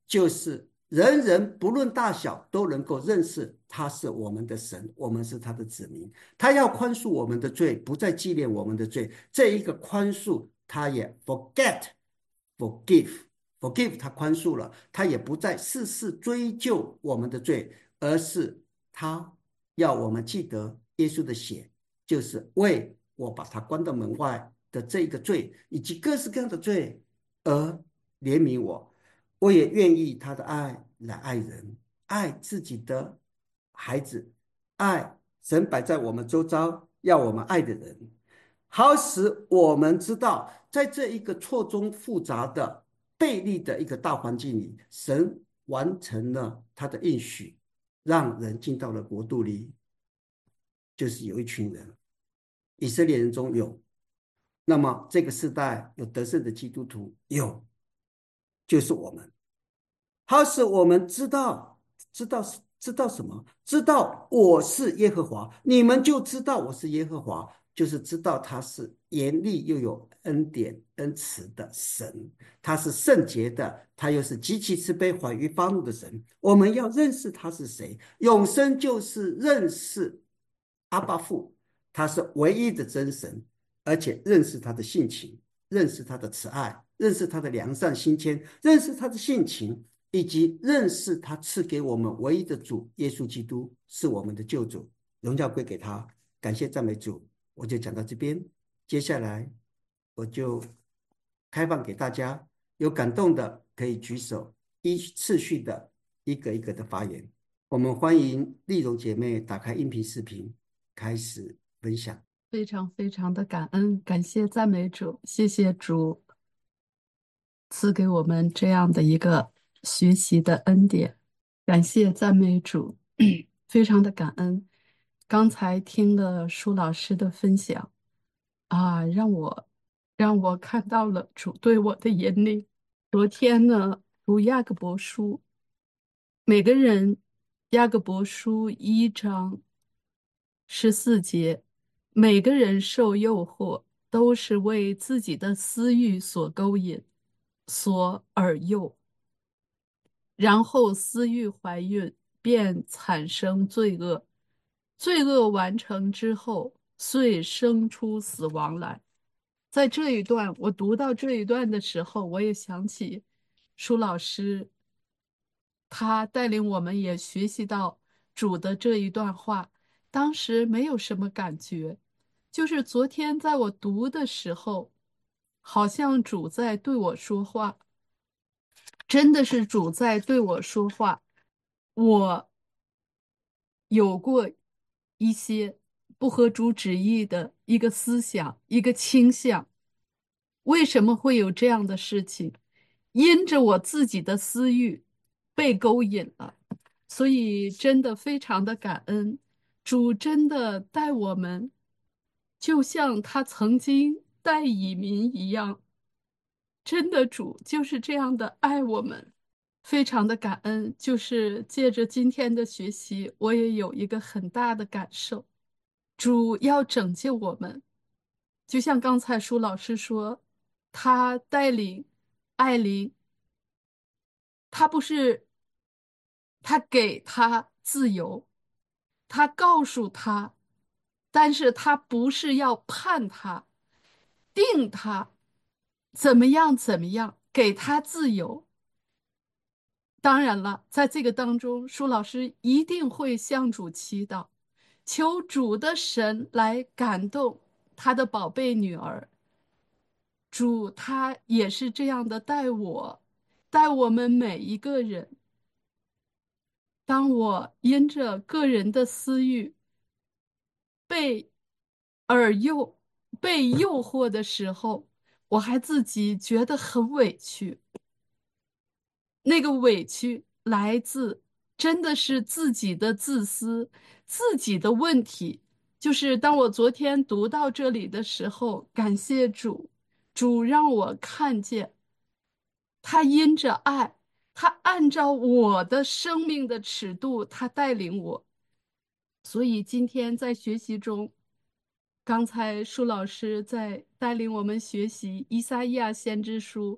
就是人人不论大小都能够认识他是我们的神，我们是他的子民。他要宽恕我们的罪，不再纪念我们的罪。这一个宽恕，他也 forget forgive forgive，他宽恕了，他也不再事事追究我们的罪，而是他要我们记得耶稣的血，就是为我把他关到门外的这一个罪，以及各式各样的罪而怜悯我。我也愿意他的爱来爱人，爱自己的孩子，爱神摆在我们周遭要我们爱的人，好使我们知道，在这一个错综复杂的悖逆的一个大环境里，神完成了他的应许，让人进到了国度里。就是有一群人，以色列人中有，那么这个时代有得胜的基督徒，有，就是我们。好使我们知道，知道知道什么？知道我是耶和华，你们就知道我是耶和华，就是知道他是严厉又有恩典恩慈的神，他是圣洁的，他又是极其慈悲缓于发怒的神。我们要认识他是谁，永生就是认识阿爸父，他是唯一的真神，而且认识他的性情，认识他的慈爱，认识他的良善心谦，认识他的性情，以及认识他赐给我们唯一的主耶稣基督是我们的救主，荣耀归给他。感谢赞美主。我就讲到这边，接下来我就开放给大家，有感动的可以举手，依次序的一个一个的发言。我们欢迎丽蓉姐妹打开音频视频开始分享。 非常非常的感恩，感谢赞美主，谢谢主赐给我们这样的一个学习的恩典，感谢赞美主，非常的感恩。刚才听了舒老师的分享啊，让我让我看到了主对我的引领。昨天呢，读雅各伯书，每个人雅各伯书一章十四节，每个人受诱惑，都是为自己的私欲所勾引，所耳诱，然后私欲怀孕，便产生罪恶，罪恶完成之后，遂生出死亡来。在这一段，我读到这一段的时候，我也想起舒老师，他带领我们也学习到主的这一段话，当时没有什么感觉，就是昨天在我读的时候，好像主在对我说话，真的是主在对我说话。我有过一些不合主旨意的一个思想，一个倾向。为什么会有这样的事情？因着我自己的私欲被勾引了，所以真的非常的感恩，主真的待我们，就像他曾经待以民一样，真的主就是这样的爱我们。非常的感恩，就是借着今天的学习，我也有一个很大的感受，主要拯救我们。就像刚才舒老师说，他带领艾琳，他不是他给他自由，他告诉他，但是他不是要判他、定他怎么样怎么样，给他自由。当然了，在这个当中，舒老师一定会向主祈祷，求主的神来感动他的宝贝女儿。主他也是这样的待我，待我们每一个人。当我因着个人的私欲被耳诱、被诱惑的时候，我还自己觉得很委屈。那个委屈来自真的是自己的自私，自己的问题。就是当我昨天读到这里的时候，感谢主，主让我看见，他因着爱，他按照我的生命的尺度，他带领我。所以今天在学习中，刚才舒老师在带领我们学习以赛亚先知书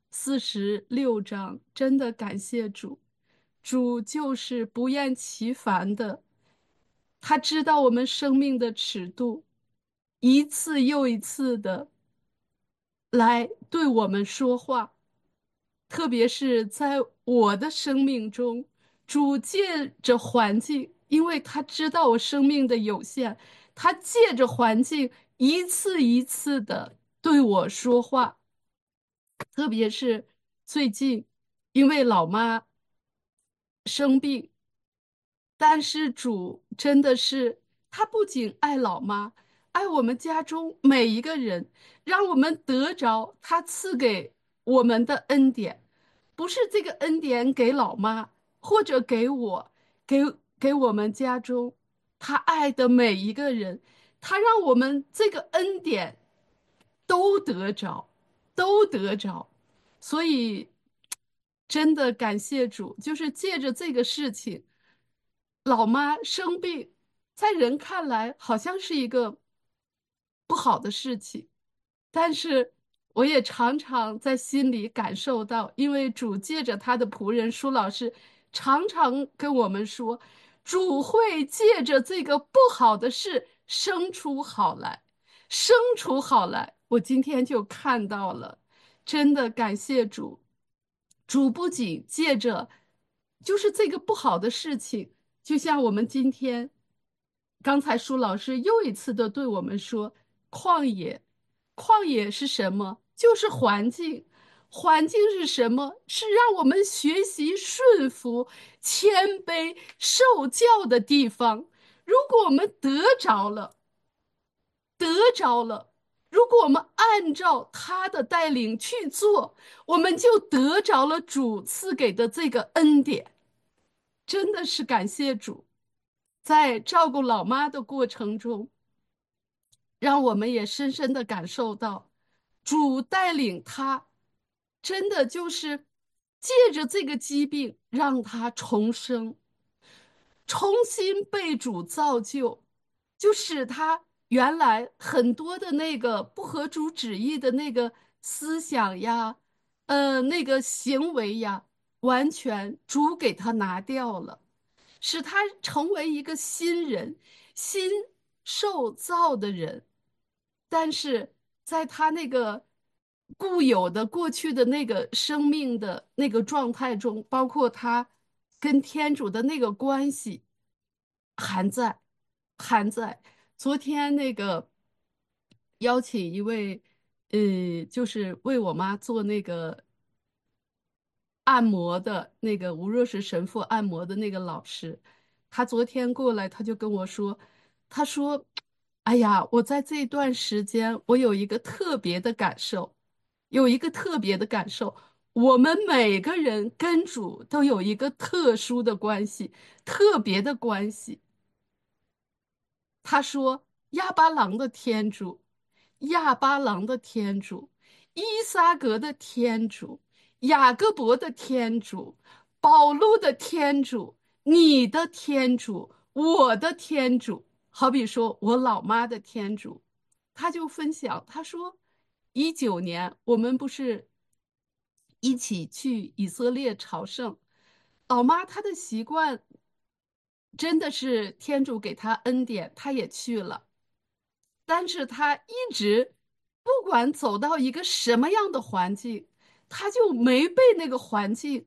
四十六章，真的感谢主，主就是不厌其烦的，他知道我们生命的尺度，一次又一次的来对我们说话，特别是在我的生命中，主借着环境，因为他知道我生命的有限，他借着环境一次一次的对我说话。特别是最近，因为老妈生病，但是主真的是，他不仅爱老妈，爱我们家中每一个人，让我们得着他赐给我们的恩典，不是这个恩典给老妈，或者给我，给给我们家中他爱的每一个人，他让我们这个恩典都得着，都得着。所以真的感谢主，就是借着这个事情，老妈生病，在人看来好像是一个不好的事情，但是我也常常在心里感受到，因为主借着他的仆人舒老师，常常跟我们说，主会借着这个不好的事生出好来，生出好来。我今天就看到了。真的感谢主，主不仅借着就是这个不好的事情，就像我们今天刚才舒老师又一次的对我们说，旷野，旷野是什么？就是环境。环境是什么？是让我们学习顺服、谦卑、受教的地方。如果我们得着了，得着了。如果我们按照他的带领去做，我们就得着了主赐给的这个恩典。真的是感谢主，在照顾老妈的过程中，让我们也深深的感受到，主带领他，真的就是借着这个疾病让他重生。重新被主造就，就使他原来很多的那个不合主旨意的那个思想呀，呃，那个行为呀，完全主给他拿掉了，使他成为一个新人，新受造的人。但是在他那个固有的过去的那个生命的那个状态中，包括他跟天主的那个关系，还在，还在。昨天那个邀请一位，呃，就是为我妈做那个按摩的那个吴若石神父按摩的那个老师，他昨天过来，他就跟我说，他说：“哎呀，我在这段时间，我有一个特别的感受，有一个特别的感受。我们每个人跟主都有一个特殊的关系，特别的关系。”他说：“亚巴郎的天主，亚巴郎的天主，伊撒格的天主，雅各伯的天主，保禄的天主，你的天主，我的天主。”好比说我老妈的天主，他就分享，他说，一九年我们不是一起去以色列朝圣，老妈她的习惯真的是天主给她恩典，她也去了。但是他一直不管走到一个什么样的环境，他就没被那个环境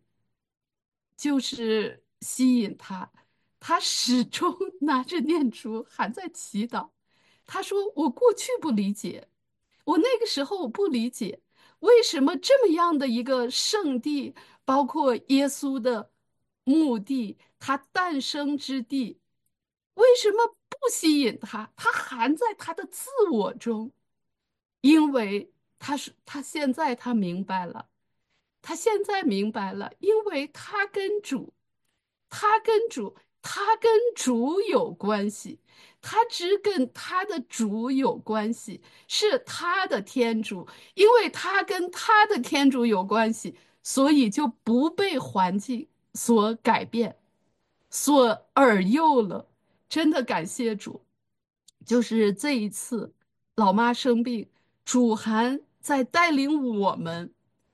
就是吸引他，他始终拿着念珠还在祈祷。他说：“我过去不理解，我那个时候我不理解，为什么这么样的一个圣地，包括耶稣的墓地，他诞生之地。”为什么不吸引他？他还在他的自我中，因为他是他现在他明白了，他现在明白了，因为他跟主，他跟主，他跟主有关系，他只跟他的主有关系，是他的天主，因为他跟他的天主有关系，所以就不被环境所改变。所耳诱了，真的感谢主。就是这一次，老妈生病，主还在带领我们，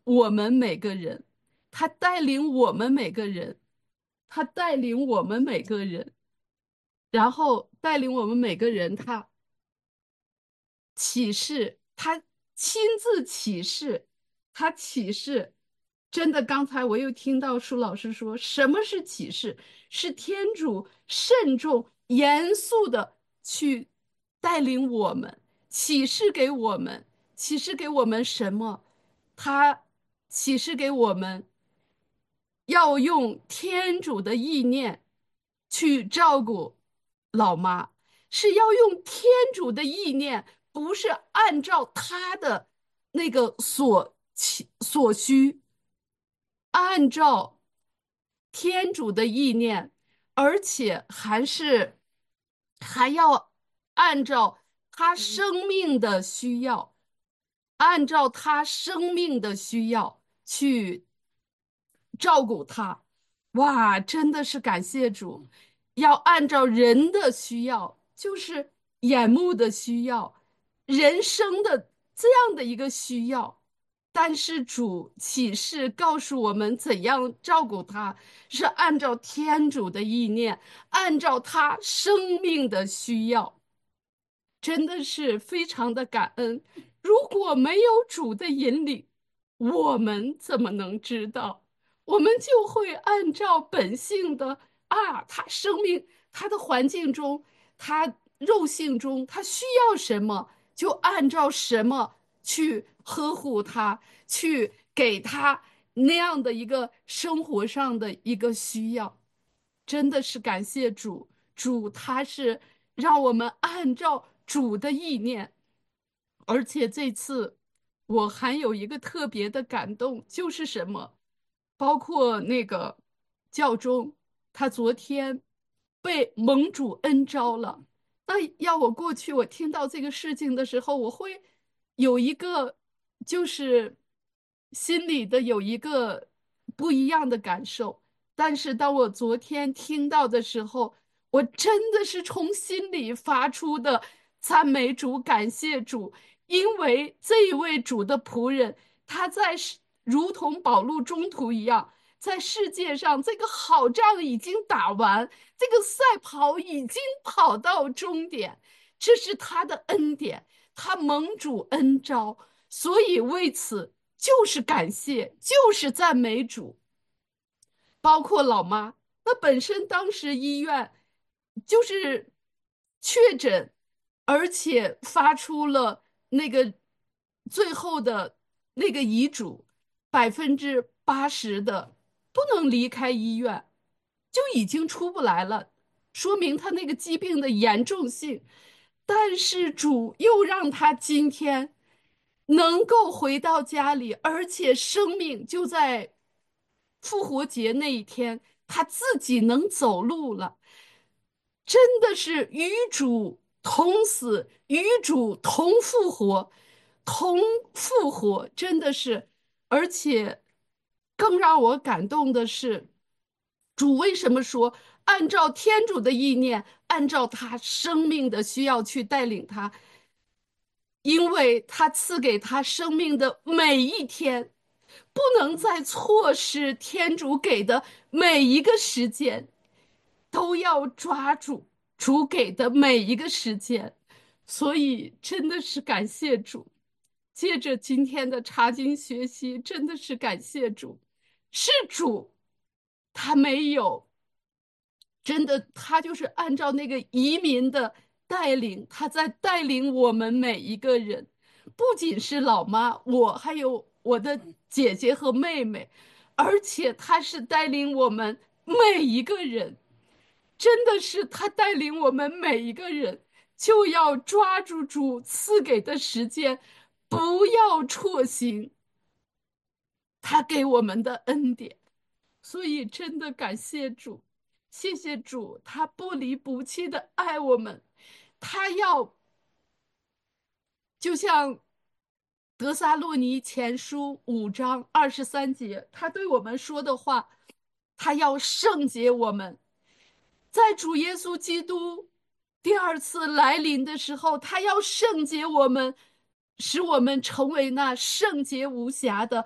我们每个人，他带领我们每个人，他带领我们每个人，然后带领我们每个人，他启示，他亲自启示，他启示。真的，刚才我又听到舒老师说，什么是启示？是天主慎重、严肃的去带领我们，启示给我们，启示给我们什么？他启示给我们，要用天主的意念去照顾老妈，是要用天主的意念，不是按照他的那个所其所需。按照天主的意念，而且还是还要按照他生命的需要，按照他生命的需要去照顾他。哇，真的是感谢主！要按照人的需要，就是眼目的需要，人生的这样的一个需要。但是主启示告诉我们怎样照顾他，是按照天主的意念，按照他生命的需要，真的是非常的感恩。如果没有主的引领，我们怎么能知道？我们就会按照本性的啊，他生命，他的环境中，他肉性中，他需要什么，就按照什么去呵护他，去给他那样的一个生活上的一个需要。真的是感谢主，主他是让我们按照主的意念，而且这次我还有一个特别的感动，就是什么？包括那个教宗，他昨天被盟主恩召了。那要我过去，我听到这个事情的时候，我会有一个就是心里的有一个不一样的感受。但是当我昨天听到的时候，我真的是从心里发出的赞美主、感谢主，因为这一位主的仆人，他在世如同保禄中途一样，在世界上这个好仗已经打完，这个赛跑已经跑到终点，这是他的恩典，他蒙主恩召，所以为此就是感谢，就是赞美主。包括老妈，那本身当时医院就是确诊，而且发出了那个最后的那个遗嘱，百分之八十的不能离开医院，就已经出不来了，说明他那个疾病的严重性。但是主又让他今天能够回到家里，而且生命就在复活节那一天，他自己能走路了，真的是与主同死，与主同复活，同复活，真的是。而且更让我感动的是，主为什么说按照天主的意念，按照他生命的需要去带领他？因为他赐给他生命的每一天，不能再错失天主给的每一个时间，都要抓住主给的每一个时间。所以真的是感谢主。借着今天的查经学习，真的是感谢主，是主，他没有。真的，他就是按照那个移民的带领，他在带领我们每一个人，不仅是老妈，我还有我的姐姐和妹妹，而且他是带领我们每一个人，真的是他带领我们每一个人，就要抓住主赐给的时间，不要错行他给我们的恩典。所以真的感谢主。谢谢主，他不离不弃的爱我们，他要就像德撒洛尼前书五章二十三节，他对我们说的话，他要圣洁我们，在主耶稣基督第二次来临的时候，他要圣洁我们，使我们成为那圣洁无瑕的，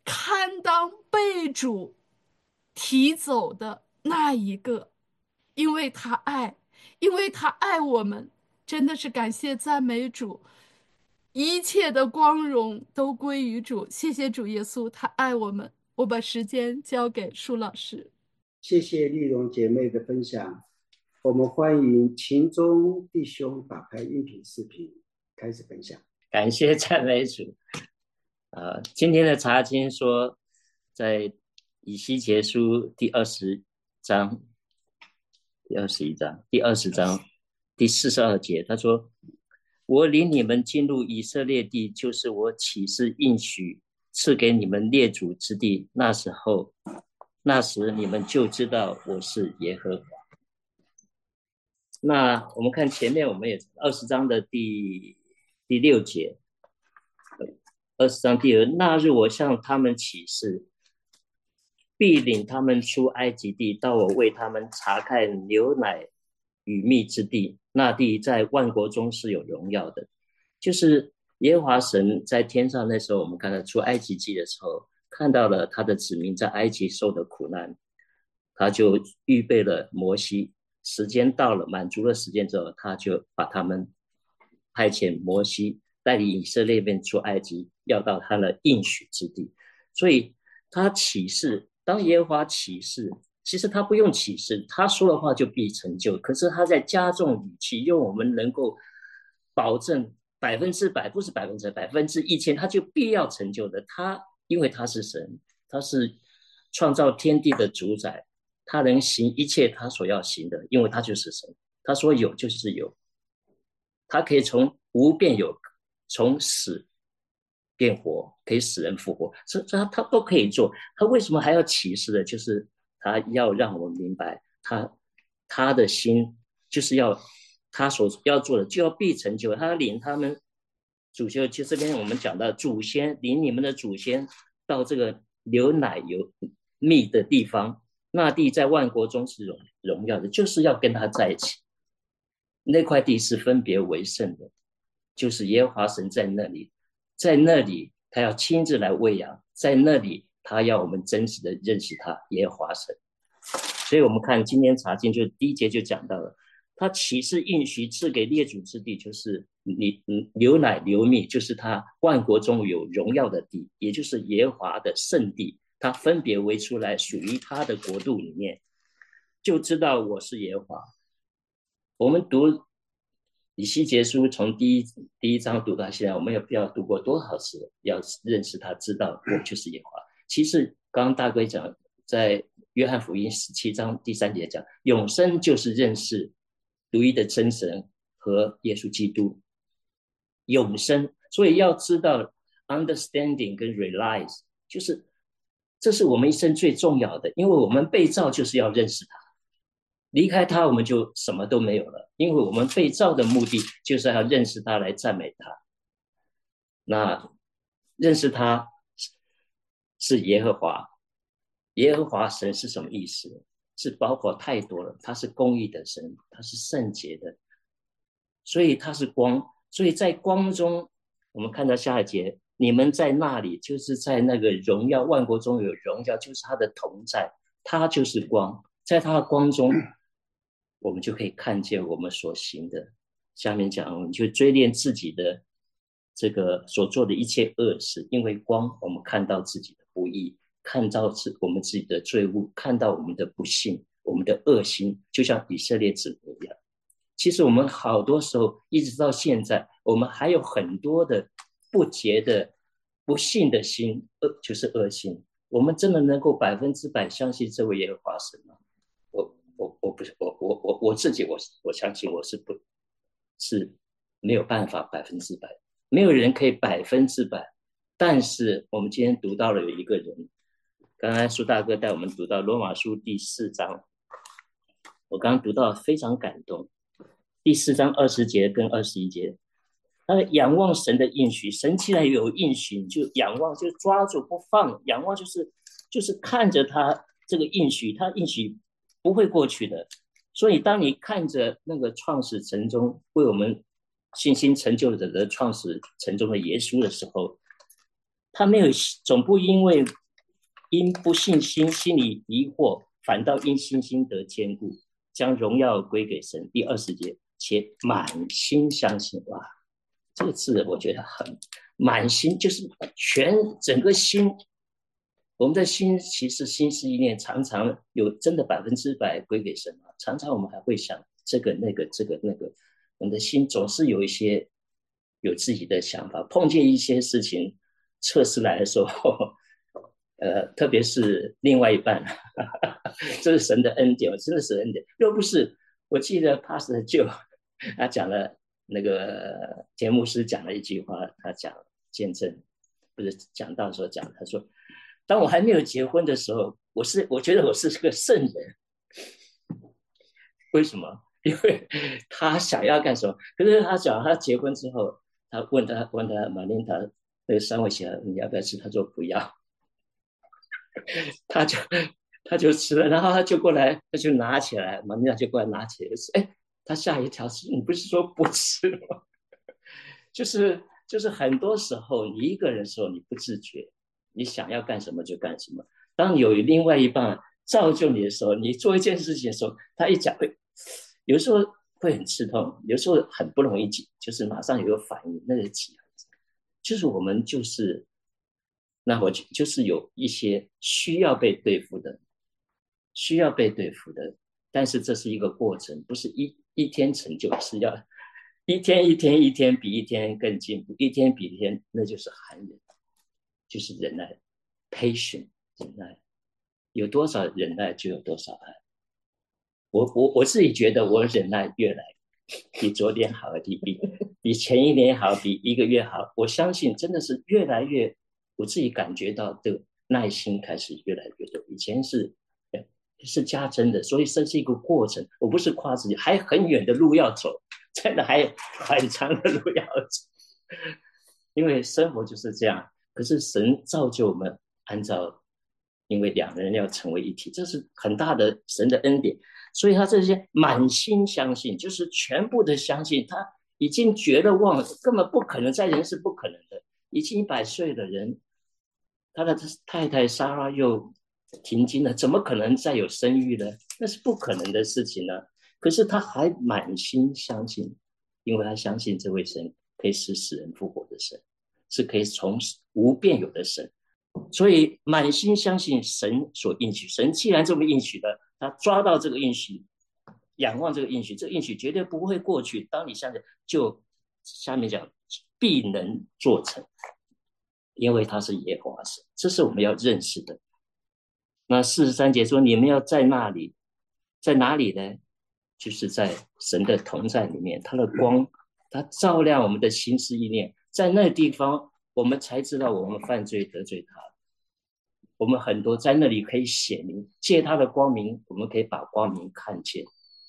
堪当被主提走的那一个，因为他爱，因为他爱我们，真的是感谢赞美主，一切的光荣都归于主，谢谢主耶稣，他爱我们。我把时间交给舒老师。 谢谢丽蓉姐妹的分享。我们欢迎秦中弟兄打开音频视频，开始分享。 感谢赞美主。呃，今天的查经说，在以西结书第二十章、第二十一章、第二十章第四十二节，他说：“我领你们进入以色列地，就是我起誓应许赐给你们列祖之地。那时候，那时你们就知道我是耶和华。”那我们看前面，我们也二十章的第第六节。二十章第二，那日我向他们起誓，必领他们出埃及地，到我为他们查看牛奶与蜜之地。那地在万国中是有荣耀的。就是耶和华神在天上，那时候我们看到出埃及记的时候，看到了他的子民在埃及受的苦难，他就预备了摩西，时间到了，满足了时间之后，他就把他们派遣摩西带领以色列人出埃及，要到他的应许之地。所以他起誓，当耶和华起誓，其实他不用起誓，他说的话就必成就。可是他在加重语气，用我们能够保证百分之百，不是百分之百，百分之一千，他就必要成就的。他因为他是神，他是创造天地的主宰，他能行一切他所要行的，因为他就是神。他说有就是有，他可以从无变有，从死变活，可以使人复活，所以他他都可以做。他为什么还要启示的？就是他要让我们明白，他他的心就是要他所要做的就要必成就。他领他们祖先，就这边我们讲到祖先，领你们的祖先到这个流奶有蜜的地方，那地在万国中是荣荣耀的，就是要跟他在一起。那块地是分别为圣的，就是耶和华神在那里，在那里他要亲自来喂养，在那里他要我们真实的认识他耶和华神。所以我们看今天查经，就第一节就讲到了，他启示应许赐给列祖之地，就是你流奶流蜜，就是他万国中有荣耀的地，也就是耶和华的圣地，他分别为出来，属于他的国度里面，就知道我是耶和华。我们读以西结书从第一第一章读到现在，我们也不知道读过多少次，要认识他，知道我就是耶和华。其实刚刚大哥讲，在约翰福音十七章第三节讲，永生就是认识独一的真神和耶稣基督。永生，所以要知道 understanding 跟 realize， 就是这是我们一生最重要的，因为我们被造就是要认识他。离开他我们就什么都没有了，因为我们被造的目的就是要认识他，来赞美他。那认识他是耶和华，耶和华神是什么意思？是包括太多了，他是公义的神，他是圣洁的，所以他是光。所以在光中，我们看到下一节，你们在那里，就是在那个荣耀，万国中有荣耀，就是他的同在，他就是光，在他的光中我们就可以看见我们所行的。下面讲，我们就追恋自己的这个所做的一切恶事，因为光我们看到自己的不义，看到我们自己的罪恶，看到我们的不幸，我们的恶心，就像以色列子民一样。其实我们好多时候一直到现在，我们还有很多的不洁的不信的心，恶就是恶心。我们真的能够百分之百相信这位耶和华神吗？我我我不是我我我我自己我我相信我是不是没有办法百分之百，没有人可以百分之百。但是我们今天读到了有一个人，刚才苏大哥带我们读到罗马书第四章，我刚刚读到非常感动。第四章二十节跟二十一节，他仰望神的应许，神既然有应许，就仰望，就抓住不放。仰望就是就是看着他这个应许，他应许不会过去的。所以当你看着那个创始成终为我们信心成就者的创始成终的耶稣的时候， 他没有，总不因为因不信心心里疑惑，反倒因信心得坚固，将荣耀归给神。第二十节，且满心相信。哇，这个字我觉得很满心，就是全整个心。我们的心其实心思意念常常有真的百分之百归给神吗？常常我们还会想这个那个这个那个，我们的心总是有一些有自己的想法。碰见一些事情测试来的时候，呃，特别是另外一半，这是神的恩典，真的是恩典。若不是，我记得 Pastor Joe 他讲了那个节目师讲了一句话，他讲见证，不是讲到时候讲，他说。当我还没有结婚的时候，我是我觉得我是个圣人。为什么？因为他想要干什么？可是他讲他结婚之后，他问他问他玛琳达那个三位小孩你要不要吃？他说不要，他就他就吃了，然后他就过来，他就拿起来，玛琳达就过来拿起来，哎，他吓一跳，你不是说不吃吗？就是就是很多时候你一个人的时候你不自觉。你想要干什么就干什么。当有另外一半造就你的时候，你做一件事情的时候，他一讲会，有时候会很刺痛，有时候很不容易解，就是马上有个反应，那个急，就是我们就是，那我就是有一些需要被对付的，需要被对付的，但是这是一个过程，不是一一天成就，是要一天一天一天比一天更进步，一天比一天，那就是寒人。就是忍耐 ，patient 忍耐，有多少忍耐就有多少爱。我我我自己觉得我忍耐越来比昨天好，比比比前一年好，比一个月好。我相信真的是越来越，我自己感觉到的耐心开始越来越多。以前是是加增的，所以这是一个过程。我不是夸自己，还很远的路要走，真的还很长的路要走，因为生活就是这样。可是神造就我们，按照，因为两人要成为一体，这是很大的神的恩典，所以他这些满心相信，就是全部的相信，他已经绝了望，根本不可能，在人是不可能的。已经一百岁的人，他的太太莎拉又停经了，怎么可能再有生育呢？那是不可能的事情呢。可是他还满心相信，因为他相信这位神可以使死人复活的神。是可以从无变有的神，所以满心相信神所应许。神既然这么应许的，他抓到这个应许，仰望这个应许，这个应许绝对不会过去。当你相信，就下面讲必能做成，因为他是耶和华神，这是我们要认识的。那四十三节说，你们要在那里，在哪里呢？就是在神的同在里面，他的光，他照亮我们的心思意念。在那个地方，我们才知道我们犯罪得罪他。我们很多在那里可以显明，借他的光明，我们可以把光明看见。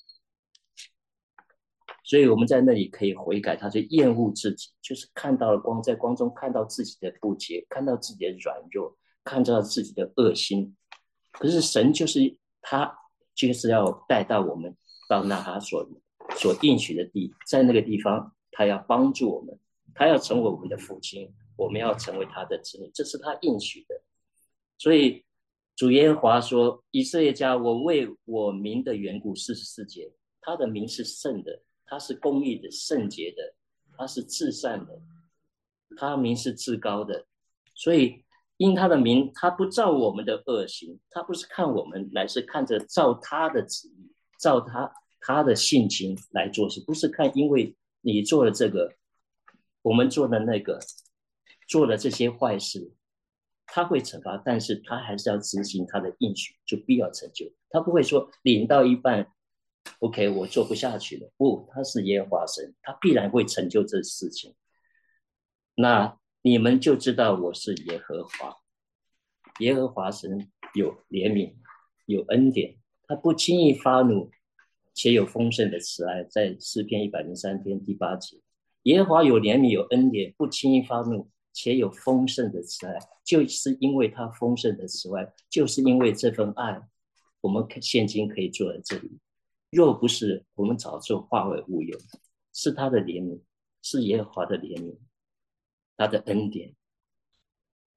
所以我们在那里可以悔改，他就厌恶自己，就是看到了光，在光中看到自己的不洁，看到自己的软弱，看到自己的恶心。可是神就是他，就是要带到我们到那他所所应许的地，在那个地方，他要帮助我们。他要成为我们的父亲，我们要成为他的子女，这是他应许的。所以主耶和华说，以色列家，我为我名的缘故，四十四节，他的名是圣的，他是公义的，圣洁的，他是至善的，他的名是至高的。所以因他的名，他不照我们的恶行，他不是看我们，乃是看着照他的旨意，照他他的性情来做事，不是看因为你做了这个，我们做的那个，做了这些坏事，他会惩罚，但是他还是要执行他的应许，就必要成就。他不会说领到一半 ，OK， 我做不下去了。不，他是耶和华神，他必然会成就这事情。那你们就知道我是耶和华，耶和华神有怜悯，有恩典，他不轻易发怒，且有丰盛的慈爱，在诗篇一百零三篇第八节。耶和华有怜悯，有恩典，不轻易发怒，且有丰盛的慈爱，就是因为他丰盛的慈爱，就是因为这份爱，我们现今可以坐在这里。若不是，我们早就化为乌有。是他的怜悯，是耶和华的怜悯，他的恩典。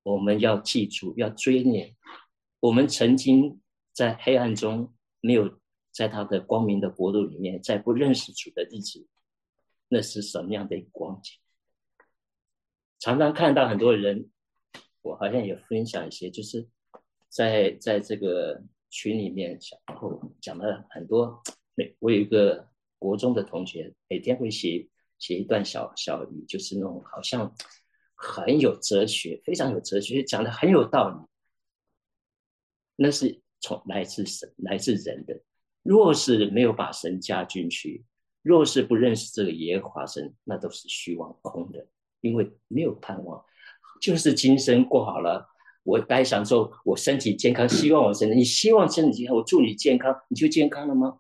我们要记住，要追念，我们曾经在黑暗中没有在他的光明的国度里面，在不认识主的日子，那是什么样的一个光景？常常看到很多人，我好像也分享一些，就是在在这个群里面小时候讲了很多。我有一个国中的同学，每天会写写一段小小语，就是那种好像很有哲学，非常有哲学，讲的很有道理。那是从来自神，来自人的。若是没有把神加进去，若是不认识这个耶和华神，那都是虚妄空的，因为没有盼望。就是今生过好了，我该享受我身体健康，希望我身体，你希望身体健康，我祝你健康，你就健康了吗？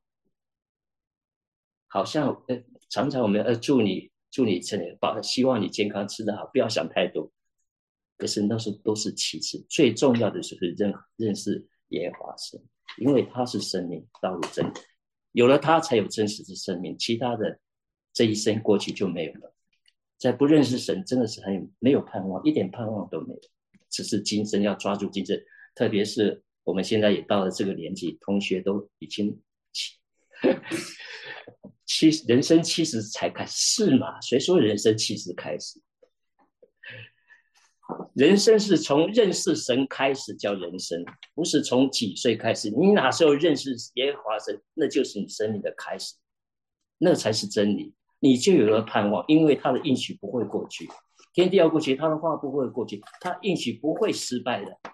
好像呃，常常我们呃祝你祝你身体保，希望你健康，吃得好，不要想太多。可是那是都是其次，最重要的就是认认识耶和华神，因为他是生命，道路真理，有了他才有真实的生命，其他的这一生过去就没有了。在不认识神，真的是很没有盼望，一点盼望都没有。只是今生要抓住今生，特别是我们现在也到了这个年纪，同学都已经七人生七十才开始，是吗？谁说人生七十开始？人生是从认识神开始叫人生，不是从几岁开始。你哪时候认识耶和华神，那就是你生命的开始，那才是真理，你就有了盼望，因为他的应许不会过去，天地要过去，他的话不会过去，他应许不会失败的，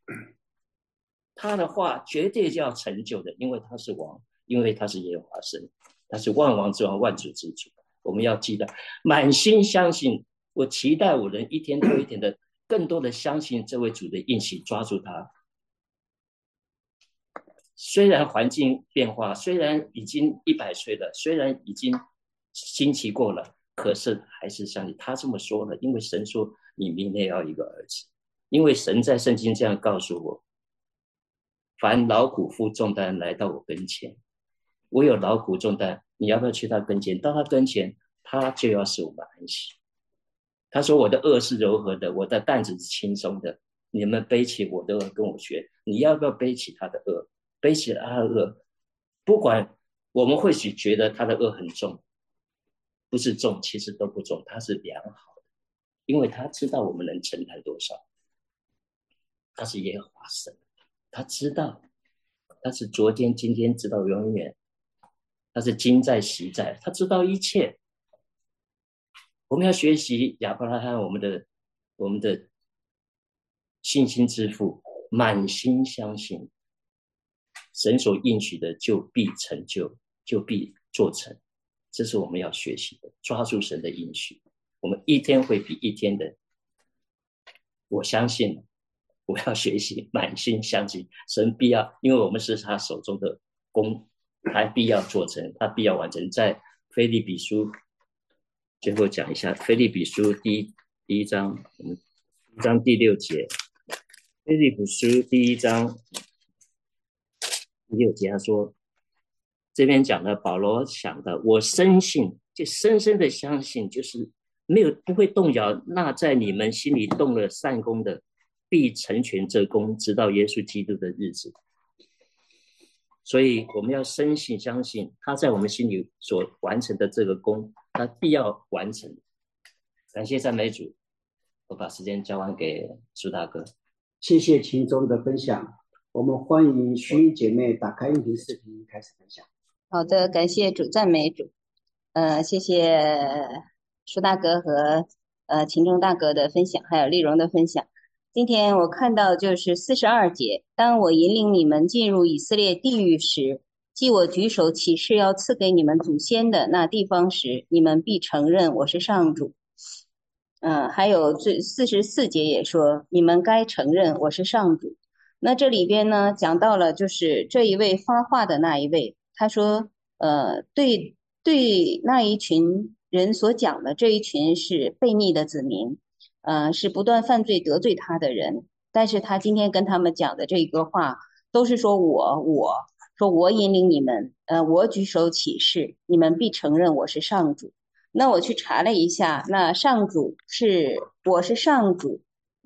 他的话绝对就要成就的，因为他是王，因为他是耶和华神，他是万王之王，万主之主。我们要记得满心相信，我期待我能一天多一点的更多的相信这位主的应许，抓住他。虽然环境变化，虽然已经一百岁了，虽然已经星期过了，可是还是相信他这么说了，因为神说你明年要一个儿子，因为神在圣经这样告诉我，凡劳苦负重担来到我跟前，我有劳苦重担，你要不要去他跟前？到他跟前，他就要使我们安息。他说我的轭是柔和的，我的担子是轻松的，你们背起我的轭跟我学。你要不要背起他的轭？背起了他的轭，不管我们或许觉得他的轭很重，不是重，其实都不重，他是良好的，因为他知道我们能承担多少。他是耶和华神，他知道，他是昨天今天直到永远，他是今在昔在，他知道一切。我们要学习亚伯拉罕，我们的我们的信心之父，满心相信神所应许的就必成就，就必做成。这是我们要学习的，抓住神的应许，我们一天会比一天的。我相信，我要学习满心相信神必要，因为我们是他手中的工，他必要做成，他必要完成。在腓立比书最后讲一下，腓立比书第一第一章，我们一章第六节，腓立比书第一章第六节，他说，这边讲的保罗想的，我深信，就深深的相信，就是没有不会动摇，那在你们心里动了善功的，必成全这功，直到耶稣基督的日子。所以我们要深信相信，他在我们心里所完成的这个功，他必要完成。感谢赞美主，我把时间交还给苏大哥。 谢谢秦总的分享。我们欢迎徐姐妹打开音频视频开始分享。 好的，感谢主，赞美主。呃，谢谢舒大哥和呃秦钟大哥的分享，还有丽蓉的分享。今天我看到就是四十二节，当我引领你们进入以色列地域时，即我举手起誓要赐给你们祖先的那地方时，你们必承认我是上主。嗯、呃，还有这四十四节也说，你们该承认我是上主。那这里边呢，讲到了就是这一位发话的那一位，他说，呃，对对那一群人所讲的这一群是悖逆的子民，呃，是不断犯罪得罪他的人，但是他今天跟他们讲的这个话，都是说我我说我引领你们，呃，我举手起誓，你们必承认我是上主。那我去查了一下，那上主是我是上主。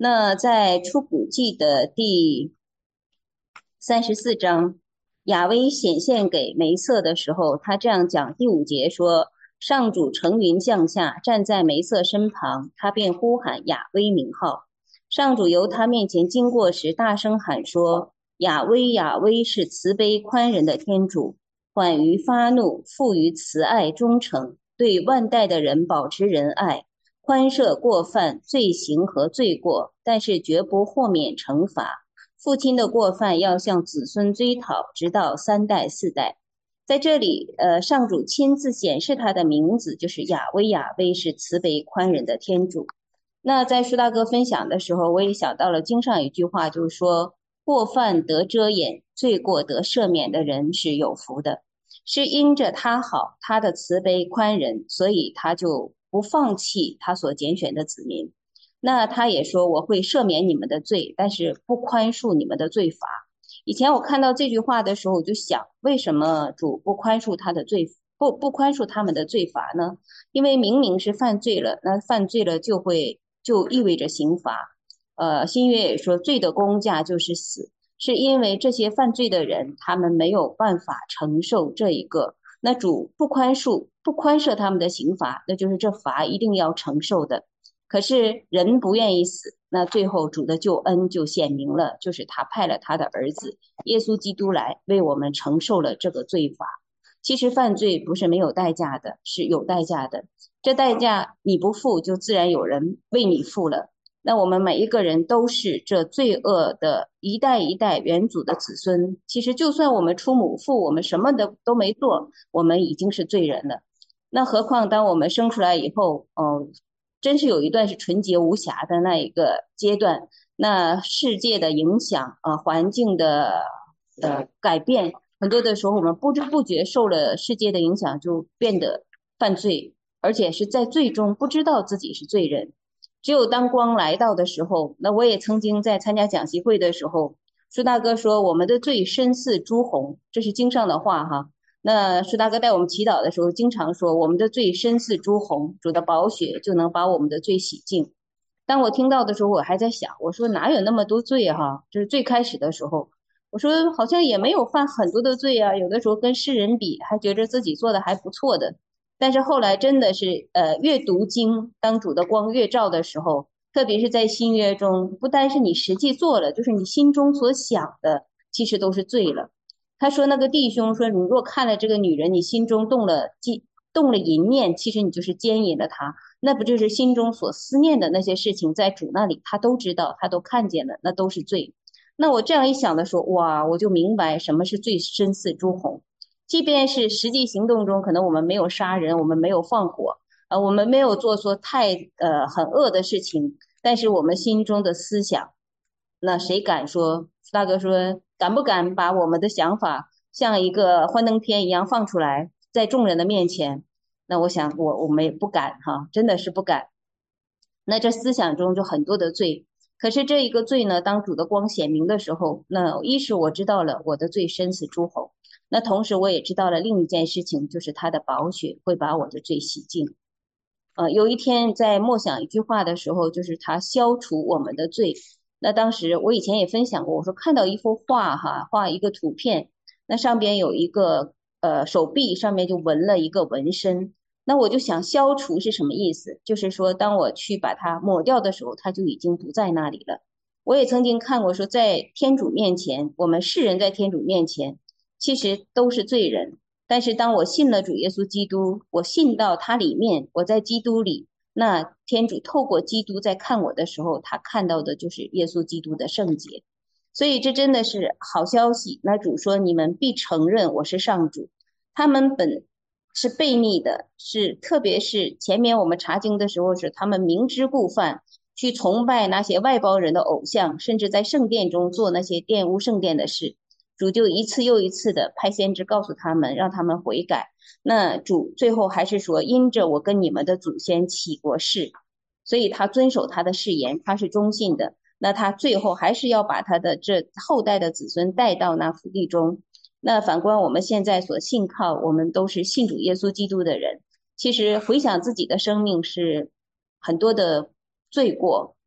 那在出谷记的第三十四章，亚威显现给梅瑟的时候，他这样讲，第五节说：上主乘云降下，站在梅瑟身旁，他便呼喊亚威名号。上主由他面前经过时，大声喊说：亚威，亚威是慈悲宽仁的天主，缓于发怒，富于慈爱忠诚，对万代的人保持仁爱，宽赦过犯、罪行和罪过，但是绝不豁免惩罚。父亲的过犯要向子孙追讨，直到三代四代。在这里，呃，上主亲自显示他的名字，就是亚威，亚威是慈悲宽仁的天主。那在舒大哥分享的时候，我也想到了经上一句话，就是说过犯得遮掩，罪过得赦免的人是有福的，是因着他好，他的慈悲宽仁，所以他就不放弃他所拣选的子民。那他也说我会赦免你们的罪，但是不宽恕你们的罪罚。以前我看到这句话的时候，我就想，为什么主不宽恕他的罪，不不宽恕他们的罪罚呢？因为明明是犯罪了，那犯罪了就会就意味着刑罚。呃，新约也说，罪的工价就是死，是因为这些犯罪的人，他们没有办法承受这一个。那主不宽恕、不宽赦他们的刑罚，那就是这罚一定要承受的。可是人不愿意死，那最后主的救恩就显明了，就是他派了他的儿子耶稣基督来为我们承受了这个罪罚。其实犯罪不是没有代价的，是有代价的，这代价你不付，就自然有人为你付了。那我们每一个人都是这罪恶的一代一代元祖的子孙，其实就算我们出母腹，我们什么的都没做，我们已经是罪人了。那何况当我们生出来以后，哦，真是有一段是纯洁无瑕的那一个阶段，那世界的影响啊，环境的呃改变，很多的时候我们不知不觉受了世界的影响，就变得犯罪，而且是在最终不知道自己是罪人。只有当光来到的时候，那我也曾经在参加讲习会的时候，舒大哥说我们的罪深似朱红，这是经上的话哈。那舒大哥带我们祈祷的时候，经常说我们的罪深似朱红，主的宝血就能把我们的罪洗净。当我听到的时候，我还在想，我说哪有那么多罪哈？就是最开始的时候，我说好像也没有犯很多的罪啊，有的时候跟世人比，还觉得自己做的还不错的。但是后来真的是，呃，越读经，当主的光越照的时候，特别是在新约中，不单是你实际做了，就是你心中所想的，其实都是罪了。他说那个弟兄说，你若看了这个女人，你心中动了动了淫念，其实你就是奸淫了她，那不就是心中所思念的那些事情，在主那里他都知道，他都看见了，那都是罪。那我这样一想的时候，哇，我就明白什么是罪深似朱红。即便是实际行动中，可能我们没有杀人，我们没有放火，呃，我们没有做说太呃很恶的事情，但是我们心中的思想，那谁敢说？大哥说，敢不敢把我们的想法像一个幻灯片一样放出来，在众人的面前？那我想，我我们也不敢哈，真的是不敢。那这思想中就很多的罪，可是这一个罪呢，当主的光显明的时候，那一是我知道了我的罪深似朱红。那同时我也知道了另一件事情，就是他的宝血会把我的罪洗净。呃，有一天在默想一句话的时候，就是他消除我们的罪。那当时我以前也分享过，我说看到一幅画哈，画一个图片，那上边有一个呃手臂上面就纹了一个纹身。那我就想消除是什么意思？就是说当我去把它抹掉的时候，它就已经不在那里了。我也曾经看过说，在天主面前，我们世人在天主面前其实都是罪人，但是当我信了主耶稣基督，我信到他里面，我在基督里，那天主透过基督在看我的时候，他看到的就是耶稣基督的圣洁。所以这真的是好消息。那主说你们必承认我是上主。他们本是悖逆的，是特别是前面我们查经的时候，是他们明知故犯，去崇拜那些外邦人的偶像，甚至在圣殿中做那些玷污圣殿的事。主就一次又一次的派先知告诉他们，让他们悔改。那主最后还是说，因着我跟你们的祖先起过誓，所以他遵守他的誓言，他是忠信的。那他最后还是要把他的这后代的子孙带到那福地中。那反观我们现在所信靠，我们都是信主耶稣基督的人，其实回想自己的生命是很多的罪过，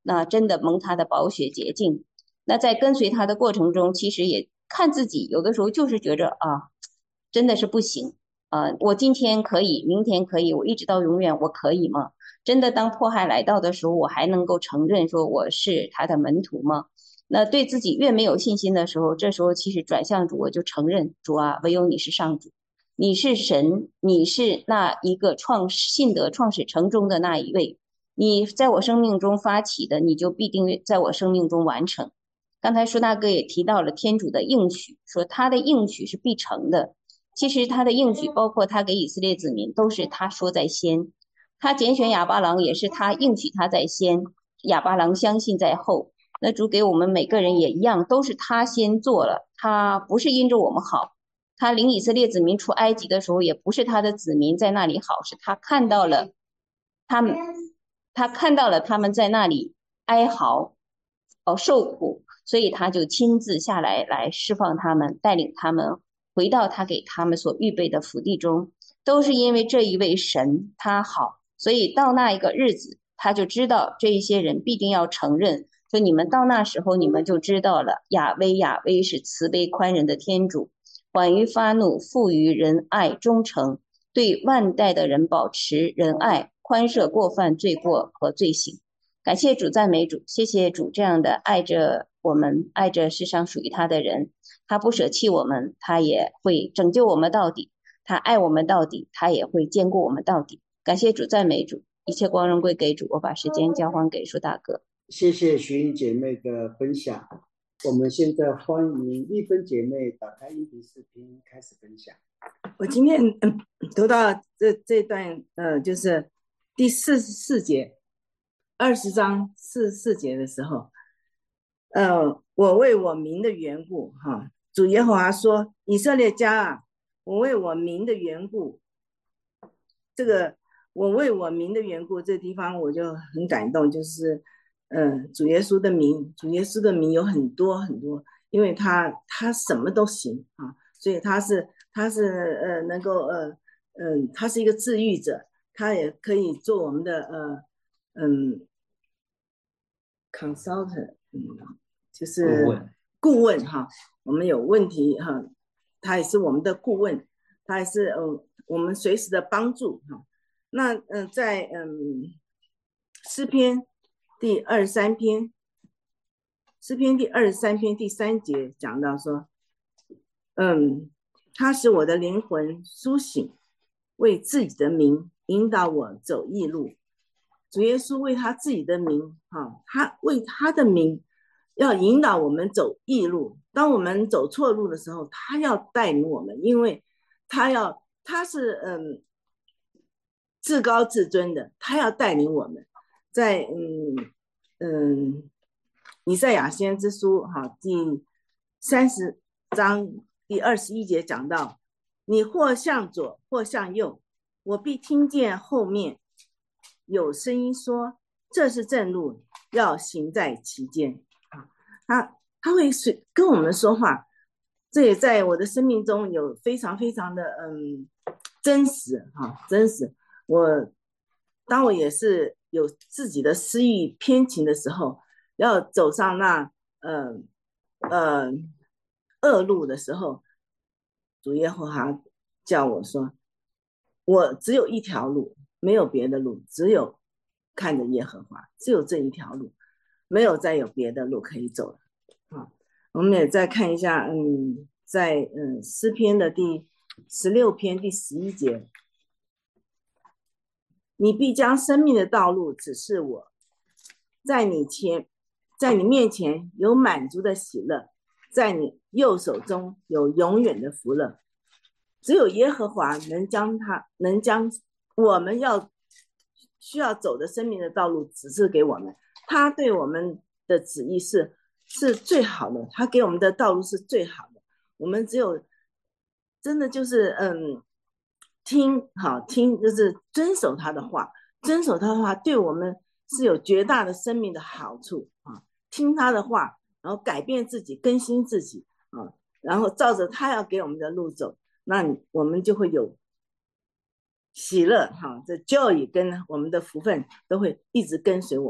那真的蒙他的宝血洁净。那在跟随他的过程中，其实也看自己，有的时候就是觉着啊，真的是不行啊、呃，我今天可以，明天可以，我一直到永远，我可以吗？真的当迫害来到的时候，我还能够承认说我是他的门徒吗？那对自己越没有信心的时候，这时候其实转向主，我就承认主啊，唯有你是上主，你是神，你是那一个创信德创始成终的那一位，你在我生命中发起的，你就必定在我生命中完成。刚才舒大哥也提到了天主的应许，说他的应许是必成的。其实他的应许，包括他给以色列子民，都是他说在先。他拣选亚巴郎，也是他应许他在先，亚巴郎相信在后。那主给我们每个人也一样，都是他先做了，他不是因着我们好。他领以色列子民出埃及的时候，也不是他的子民在那里好，是他看到了他们，他看到了他们在那里哀嚎，哦，受苦，所以他就亲自下来来释放他们，带领他们回到他给他们所预备的福地中，都是因为这一位神他好，所以到那一个日子，他就知道这一些人必定要承认，说你们到那时候你们就知道了，亚威亚威是慈悲宽仁的天主，缓于发怒，富于仁爱忠诚，对万代的人保持仁爱，宽赦过犯罪过和罪行。感谢主，赞美主，谢谢主这样的爱着我们，爱着世上属于他的人，他不舍弃我们，他也会拯救我们到底，他爱我们到底，他也会兼顾我们到底。感谢主，赞美主，一切光荣归给主。我把时间交还给舒大哥。 谢谢徐英姐妹的分享。我们现在欢迎丽芬姐妹打开音频视频开始分享。 我今天、嗯、读到这这段呃，就是第四十四节，二十章四十四节的时候，呃，我为我名的缘故，哈，主耶和华说：“以色列家啊，我为我名的缘故，这个我为我名的缘故，这地方我就很感动，就是，嗯、呃，主耶稣的名，主耶稣的名有很多很多，因为他他什么都行啊，所以他是他是呃能够呃嗯、呃，他是一个治愈者，他也可以做我们的呃嗯 consultant， 嗯，就是顾问顾问哈，我们有问题哈，他也是我们的顾问，他也是嗯。我们随时的帮助哈，那嗯、呃，在嗯诗篇第二十三篇，诗篇第二十三篇第三节讲到说，嗯，他使我的灵魂苏醒，为自己的名引导我走义路。主耶稣为他自己的名哈，他为他的名要引导我们走义路。当我们走错路的时候，他要带领我们，因为他要。他是嗯至高至尊的，他要带领我们，在嗯嗯以赛亚先知书哈第三十章第二十一节讲到，你或向左或向右，我必听见后面有声音说，这是正路，要行在其间。他他会跟我们说话。这也在我的生命中有非常非常的嗯真实哈，真实。我当我也是有自己的私欲偏情的时候，要走上那呃呃恶路的时候，主耶和华叫我说，我只有一条路，没有别的路，只有看着耶和华，只有这一条路，没有再有别的路可以走了啊。我们也再看一下，嗯，在嗯诗篇的第十六篇第十一节，你必将生命的道路指示我，在你前，在你面前有满足的喜乐，在你右手中有永远的福乐。只有耶和华能将他，能将我们要需要走的生命的道路指示给我们。他对我们的旨意是。是最好的，他给我们的道路是最好的。我们只有真的就是嗯，听好听，就是遵守他的话，遵守他的话对我们是有绝大的生命的好处啊。听他的话，然后改变自己，更新自己啊，然后照着他要给我们的路走，那我们就会有喜乐哈，这 joy 跟我们的福分都会一直跟随我们。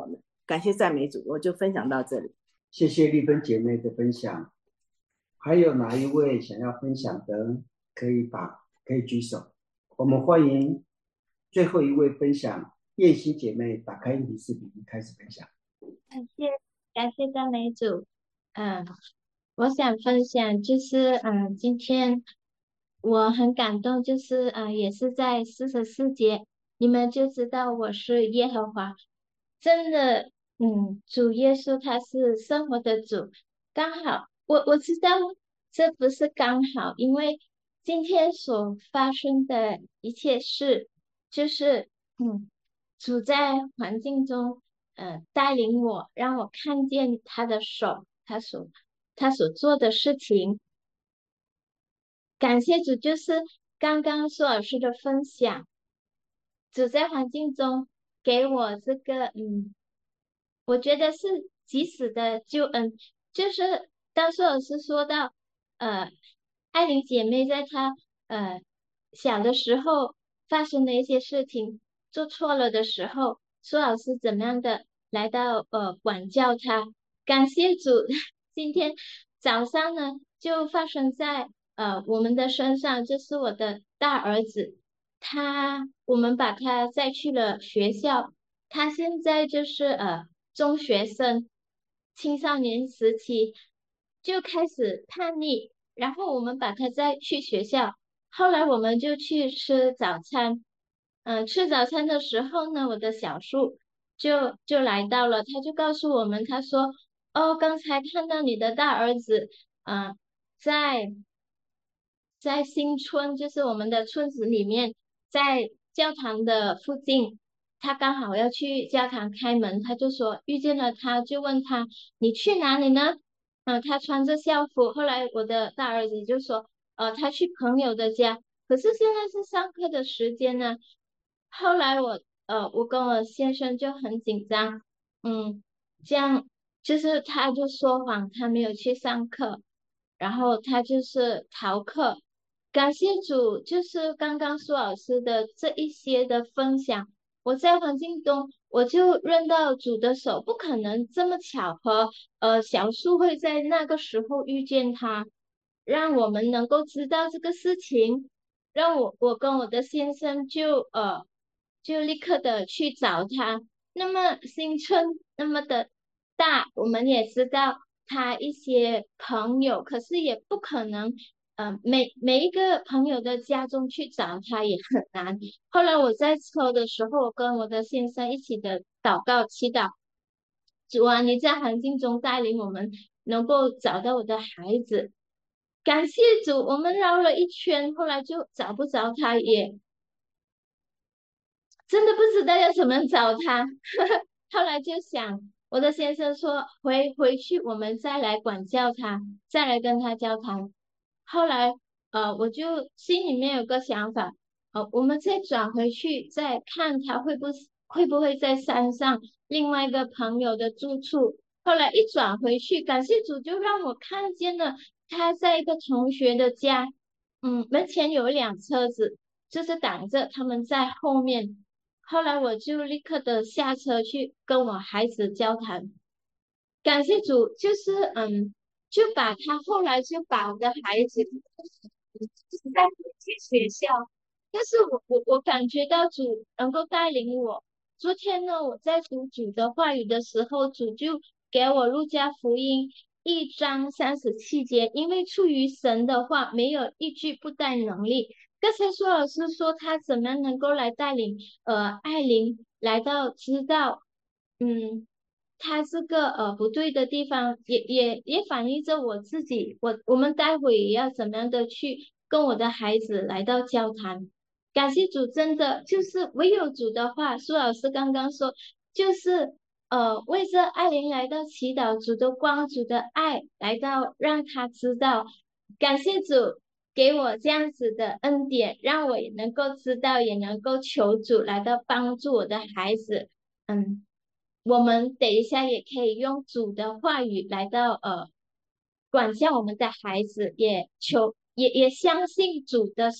感谢赞美主，我就分享到这里。 谢谢丽芬姐妹的分享。还有哪一位想要分享的，可以把可以举手。我们欢迎最后一位分享，燕心姐妹打开影视频开始分享。 感谢感谢赞美主。嗯，我想分享就是，嗯，今天我很感动，就是嗯，也是在四十四节，你们就知道我是耶和华，真的，嗯，主耶稣他是生活的主，刚好我我知道这不是刚好，因为今天所发生的一切事，就是嗯，主在环境中。呃，带领我，让我看见他的手，他所他所做的事情。感谢主，就是刚刚苏老师的分享，主在环境中给我这个，嗯，我觉得是及时的救恩。就是当苏老师说到，呃，艾琳姐妹在她呃小的时候发生的一些事情，做错了的时候，苏老师怎么样的来到呃管教她。感谢主，今天早上呢就发生在呃我们的身上，就是我的大儿子，他我们把他载去了学校，他现在就是呃中学生，青少年时期就开始叛逆，然后我们把他载去学校，后来我们就去吃早餐。嗯、吃早餐的时候呢，我的小叔就就来到了，他就告诉我们，他说：“哦，刚才看到你的大儿子，嗯、在在新村，就是我们的村子里面，在教堂的附近，他刚好要去教堂开门，他就说遇见了他，就问他你去哪里呢？嗯、他穿着校服。后来我的大儿子就说，呃，他去朋友的家，可是现在是上课的时间呢。后来我呃，我跟我先生就很紧张，嗯，这样就是他就说谎，他没有去上课，然后他就是逃课。感谢主，就是刚刚苏老师的这一些的分享，我在环境中我就认到主的手，不可能这么巧合，呃，小树会在那个时候遇见他，让我们能够知道这个事情，让我我跟我的先生就呃就立刻的去找他。那么新村那么的大，我们也知道他一些朋友，可是也不可能。呃，每每一个朋友的家中去找他也很难。后来我在车的时候，我跟我的先生一起的祷告祈祷，主啊，你在环境中带领我们，能够找到我的孩子。感谢主，我们绕了一圈，后来就找不着他，也真的不知道要怎么找他。后来就想，我的先生说回回去我们再来管教他，再来跟他交谈。后来呃，我就心里面有个想法，呃，我们再转回去再看他会不会不会在山上另外一个朋友的住处。后来一转回去，感谢主就让我看见了他在一个同学的家，嗯，门前有一辆车子，就是挡着他们在后面。后来我就立刻的下车去跟我孩子交谈，感谢主，就是嗯，就把他后来就把我的孩子带回去学校，但是我我我感觉到主能够带领我。昨天呢，我在读主的话语的时候，主就给我路加福音一章三十七节，因为出于神的话，没有一句不带能力。刚才苏老师说他怎么能够来带领呃艾琳来到知道，嗯，他这个呃不对的地方，也也也反映着我自己，我我们待会也要怎么样的去跟我的孩子来到交谈。感谢主，真的就是唯有主的话，苏老师刚刚说，就是呃为着艾琳来到祈祷，主的光、主的爱来到，让他知道。感谢主给我这样子的恩典，让我也能够知道，也能够求主来到帮助我的孩子。嗯，我们等一下也可以用主的话语来到呃管教我们的孩子，也求也也相信主的手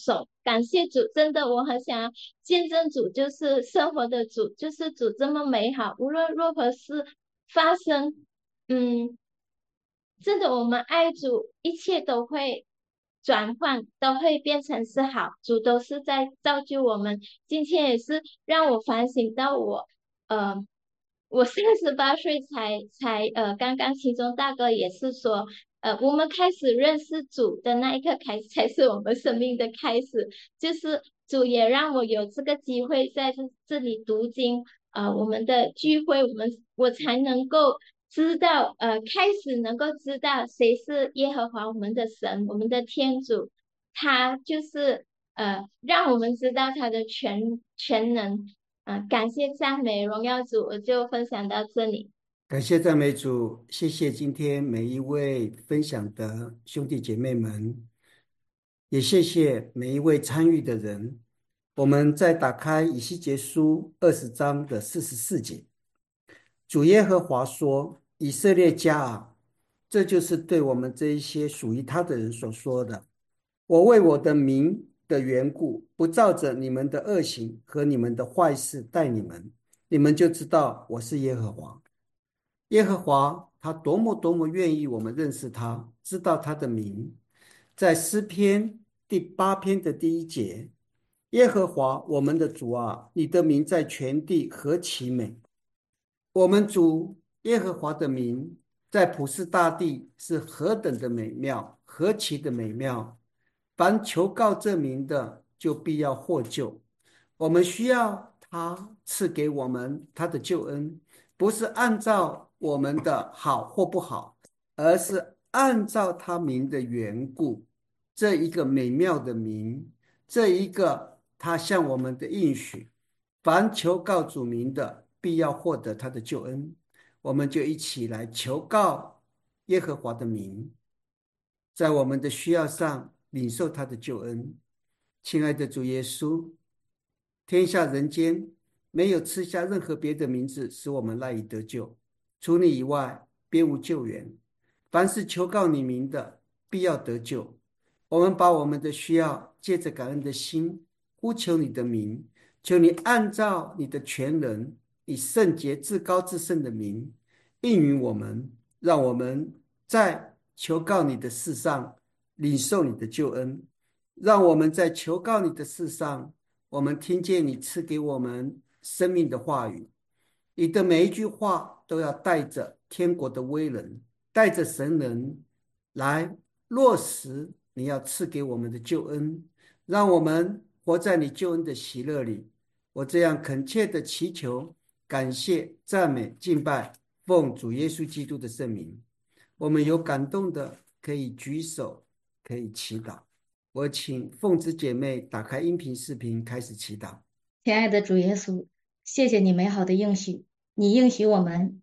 感谢主，真的我很想要见证主，就是生活的主，就是主这么美好，无论如何事发生，嗯，真的我们爱主，一切都会转换，都会变成是好，主都是在造就我们。今天也是让我反省到我，呃。我三十八岁才才呃，刚刚其中大哥也是说，呃，我们开始认识主的那一刻开始，才是我们生命的开始。就是主也让我有这个机会在这这里读经，呃，我们的聚会，我们我才能够知道，呃，开始能够知道谁是耶和华我们的神，我们的天主，他就是呃，让我们知道他的全全能。啊，感谢赞美荣耀主，我就分享到这里。 感谢赞美主，谢谢今天每一位分享的兄弟姐妹们，也谢谢每一位参与的人。我们再打开以西结书二十章的四十四节，主耶和华说：以色列家啊，这就是对我们这一些属于他的人所说的。我为我的名的缘故，不照着你们的恶行和你们的坏事待你们，你们就知道我是耶和华。耶和华他多么多么愿意我们认识他，知道他的名。在诗篇第八篇的第一节，耶和华我们的主啊，你的名在全地何其美！我们主耶和华的名在普世大地是何等的美妙，何其的美妙！凡求告这名的，就必要获救。我们需要他赐给我们他的救恩，不是按照我们的好或不好，而是按照他名的缘故，这一个美妙的名，这一个他向我们的应许，凡求告主名的，必要获得他的救恩。我们就一起来求告耶和华的名，在我们的需要上领受他的救恩。亲爱的主耶稣，天下人间没有赐下任何别的名字使我们赖以得救，除你以外别无救援。凡是求告你名的，必要得救。我们把我们的需要借着感恩的心呼求你的名，求你按照你的全能，以圣洁至高至圣的名应允我们，让我们在求告你的事上领受你的救恩。让我们在求告你的事上，我们听见你赐给我们生命的话语。你的每一句话都要带着天国的威能，带着神能来落实你要赐给我们的救恩，让我们活在你救恩的喜乐里。我这样恳切的祈求，感谢赞美敬拜，奉主耶稣基督的圣名。我们有感动的可以举手，可以祈祷。我请凤子姐妹打开音频视频，开始祈祷。 亲爱的主耶稣，谢谢你美好的应许，你应许我们，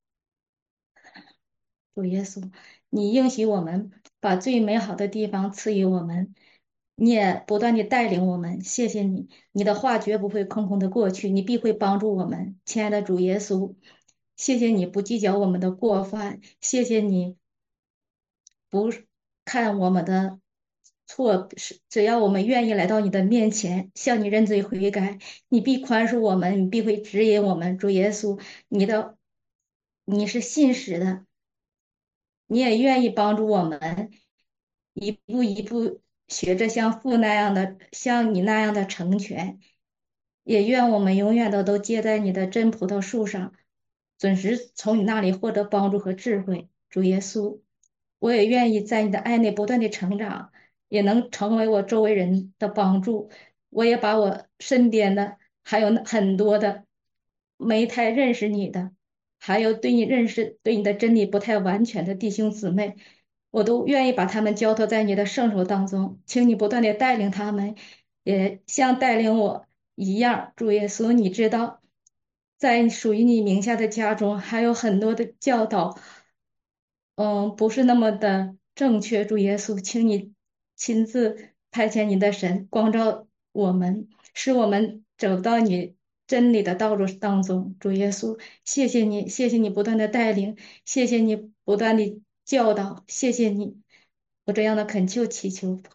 主耶稣，你应许我们把最美好的地方赐予我们，你也不断地带领我们。谢谢你，你的话绝不会空空的过去，你必会帮助我们。亲爱的主耶稣，谢谢你不计较我们的过犯，谢谢你不看我们的错，是只要我们愿意来到你的面前，向你认罪悔改，你必宽恕我们，你必会指引我们。主耶稣，你的你是信实的，你也愿意帮助我们一步一步学着像父那样的，像你那样的成全。也愿我们永远的都结在你的真葡萄树上，准时从你那里获得帮助和智慧。主耶稣，我也愿意在你的爱内不断的成长，也能成为我周围人的帮助。我也把我身边的还有很多的没太认识你的，还有对你认识、对你的真理不太完全的弟兄姊妹，我都愿意把他们交托在你的圣手当中，请你不断的带领他们，也像带领我一样。主耶稣，你知道，在属于你名下的家中，还有很多的教导，嗯，不是那么的正确。主耶稣，请你亲自派遣你的神光照我们，使我们走到你真理的道路当中。主耶稣，谢谢你，谢谢你不断的带领，谢谢你不断的教导，谢谢你，我这样的恳求祈求，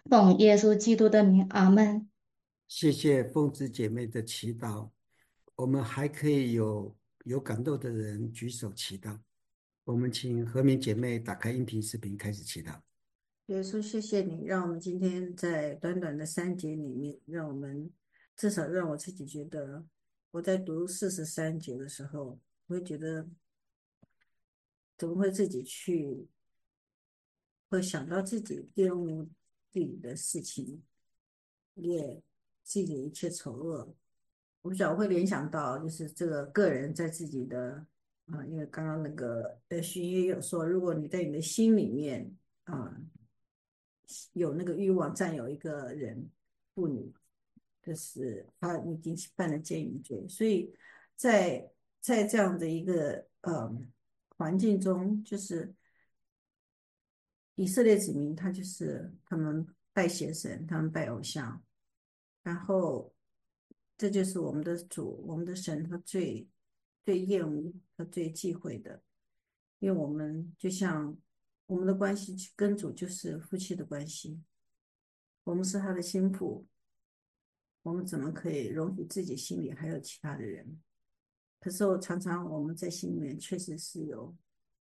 奉耶稣基督的名，阿门。 谢谢凤子姐妹的祈祷。我们还可以有有感动的人举手祈祷。我们请和明姐妹打开音频视频，开始祈祷。 耶稣，谢谢你，让我们今天在短短的三节里面，让我们至少让我自己觉得，我在读四十三节的时候，我会觉得怎么会自己去，会想到自己玷污自己的事情，也自己的一切丑恶。我不晓得我会联想到，就是这个个人在自己的啊，因为刚刚那个呃徐也有说，如果你在你的心里面啊有那个欲望占有一个人妇女，就是他已经犯了奸淫罪，所以在在这样的一个呃环境中，就是以色列子民，他就是他们拜邪神，他们拜偶像，然后这就是我们的主，我们的神，他最最厌恶，他最忌讳的，因为我们就像我们的关系跟主就是夫妻的关系，我们是他的心腹，我们怎么可以容许自己心里还有其他的人？可是我常常我们在心里面确实是有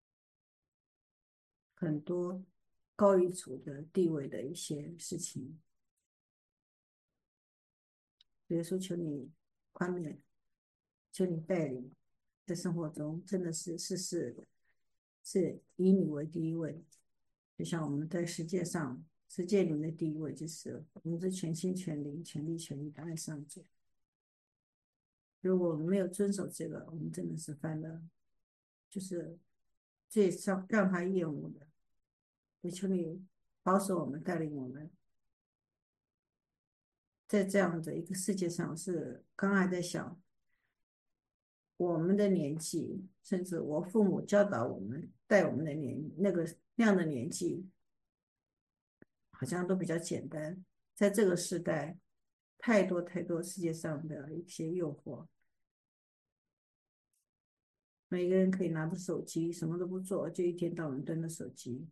很多高于主的地位的一些事情。比如说，求你宽免，求你带领，在生活中真的是事事是以你为第一位。就像我们在世界上，世界里面的第一位就是我们是全心全灵、全力全意的爱上主。如果我们没有遵守这个，我们真的是犯了，就是最让让他厌恶的。也求你保守我们，带领我们。在这样的一个世界上，是刚刚还在想，我们的年纪，甚至我父母教导我们、带我们的年那个那样的年纪，好像都比较简单。在这个时代，太多太多世界上的一些诱惑，每个人可以拿着手机，什么都不做，就一天到晚端着手机。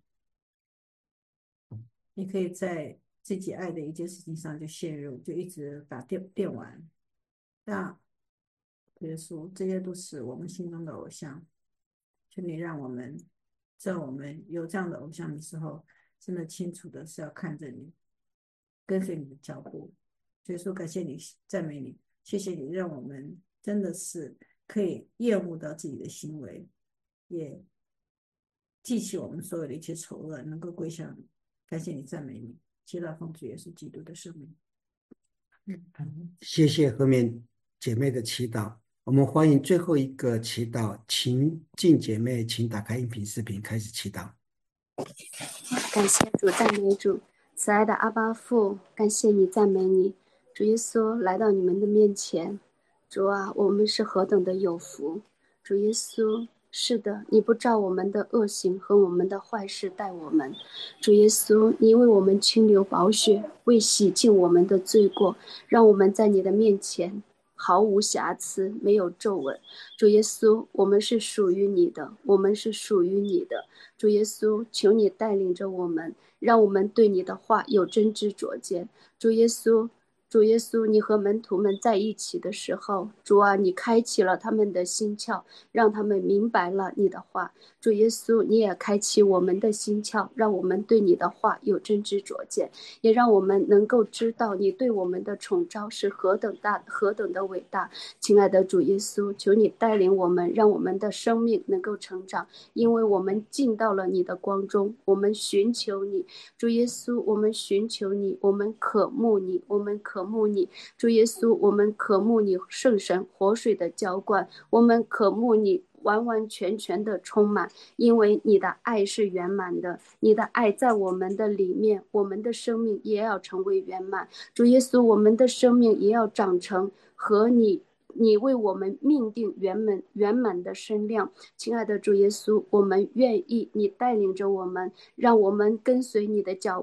你可以在自己爱的一件事情上就陷入，就一直打电电玩。那耶稣，这些都是我们心中的偶像。求你让我们在我们有这样的偶像的时候，真的清楚的是要看着你，跟随你的脚步。所以说，感谢你，赞美你，谢谢你，让我们真的是可以厌恶到自己的行为，也记起我们所有的一切丑恶，能够归向你。感谢你，赞美你，祈祷奉主耶稣基督的圣名。 嗯，谢谢和面姐妹的祈祷。我们欢迎最后一个祈祷，请静姐妹，请打开音频视频，开始祈祷。 感谢主，赞美主，慈爱的阿爸父，感谢你，赞美你，主耶稣来到你们的面前。主啊，我们是何等的有福！主耶稣，是的，你不照我们的恶行和我们的坏事待我们。主耶稣，你为我们清流宝血，为洗净我们的罪过，让我们在你的面前毫无瑕疵，没有皱纹。主耶稣，我们是属于你的，我们是属于你的。主耶稣，求你带领着我们，让我们对你的话有真知灼见。主耶稣，主耶稣，你和门徒们在一起的时候，主啊，你开启了他们的心窍，让他们明白了你的话。主耶稣，你也开启我们的心窍，让我们对你的话有真知灼见，也让我们能够知道你对我们的宠召是何等大，何等的伟大。亲爱的主耶稣，求你带领我们，让我们的生命能够成长，因为我们进到了你的光中，我们寻求你。主耶稣，我们寻求你，我们渴慕你，我们渴慕你。主耶稣，我们渴慕你圣神活水的浇灌，我们渴慕你完完全全的充满，因为你的爱是圆满的，你的爱在我们的里面，我们的生命也要成为圆满。主耶稣，我们的生命也要长成和你你为我们命定圆满圆满的身量。亲爱的主耶稣，我们愿意你带领着我们，让我们跟随你的脚步，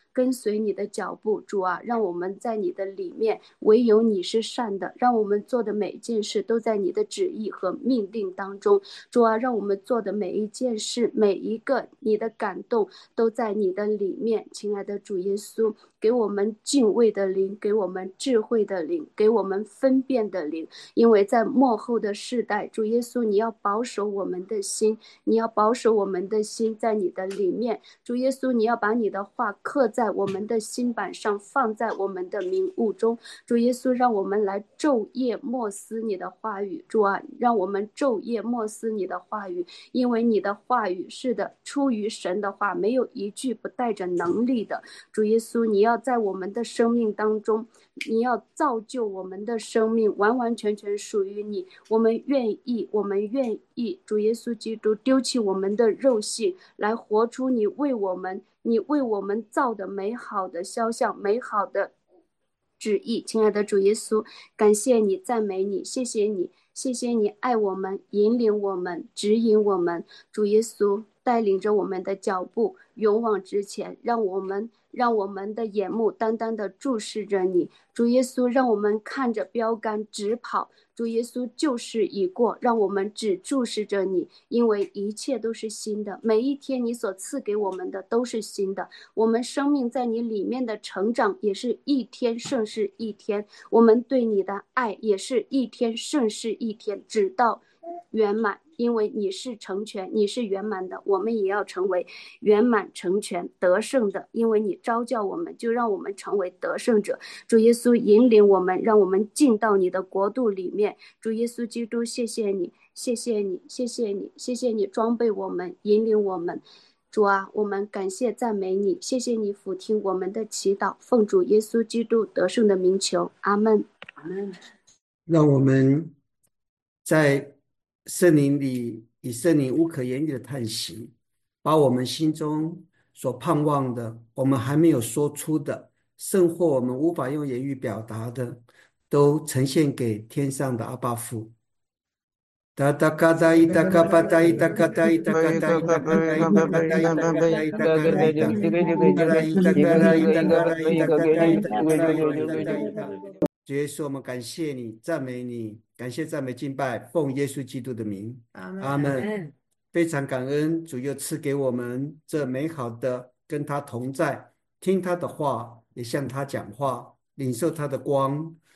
跟随你的脚步。主啊，让我们在你的里面，唯有你是善的，让我们做的每一件事都在你的旨意和命令当中。主啊，让我们做的每一件事，每一个你的感动都在你的里面。亲爱的主耶稣，给我们敬畏的灵，给我们智慧的灵，给我们分辨的灵。因为在末后的世代，主耶稣，你要保守我们的心，你要保守我们的心在你的里面。主耶稣，你要把你的话刻在我们的心板上，放在我们的明悟中。主耶稣，让我们来昼夜默思你的话语。主啊，让我们昼夜默思你的话语，因为你的话语是的，出于神的话，没有一句不带着能力的。主耶稣，你要在我们的生命当中，你要造就我们的生命，完完全全属于你。我们愿意，我们愿意，主耶稣基督丢弃我们的肉性，来活出你为我们，你为我们造的美好的肖像，美好的旨意。亲爱的主耶稣，感谢你，赞美你，谢谢你，谢谢你爱我们，引领我们，指引我们。主耶稣，带领着我们的脚步，勇往直前，让我们让我们的眼目单单的注视着你。主耶稣，让我们看着标杆直跑。主耶稣，旧事已过，让我们只注视着你，因为一切都是新的。每一天你所赐给我们的都是新的，我们生命在你里面的成长也是一天胜似一天，我们对你的爱也是一天胜似一天，直到圆满。因为你是成全，你是圆满的，我们也要成为圆满成全得胜的。因为你召叫我们，就让我们成为得胜者。主耶稣引领我们，让我们进到你的国度里面。主耶稣基督，谢谢你，谢谢你，谢谢你，谢谢你装备我们，引领我们。主啊，我们感谢赞美你，谢谢你俯听我们的祈祷，奉主耶稣基督得胜的名求，阿们。 阿们。让我们在圣灵里以圣灵无可言喻的叹息，把我们心中所盼望的，我们还没有说出的，甚或我们无法用言语表达的，都呈现给天上的阿爸父。哒哒嘎哒一哒嘎巴哒一哒嘎哒一哒嘎哒一哒嘎哒一哒嘎哒一哒嘎哒一哒嘎哒一哒嘎哒一哒嘎哒一哒嘎哒一哒嘎哒一哒嘎哒一哒。主耶稣，我们感谢你，赞美你，感谢赞美敬拜，奉耶稣基督的名，阿们。非常感恩主又赐给我们这美好的跟他同在，听他的话，也向他讲话，领受他的光，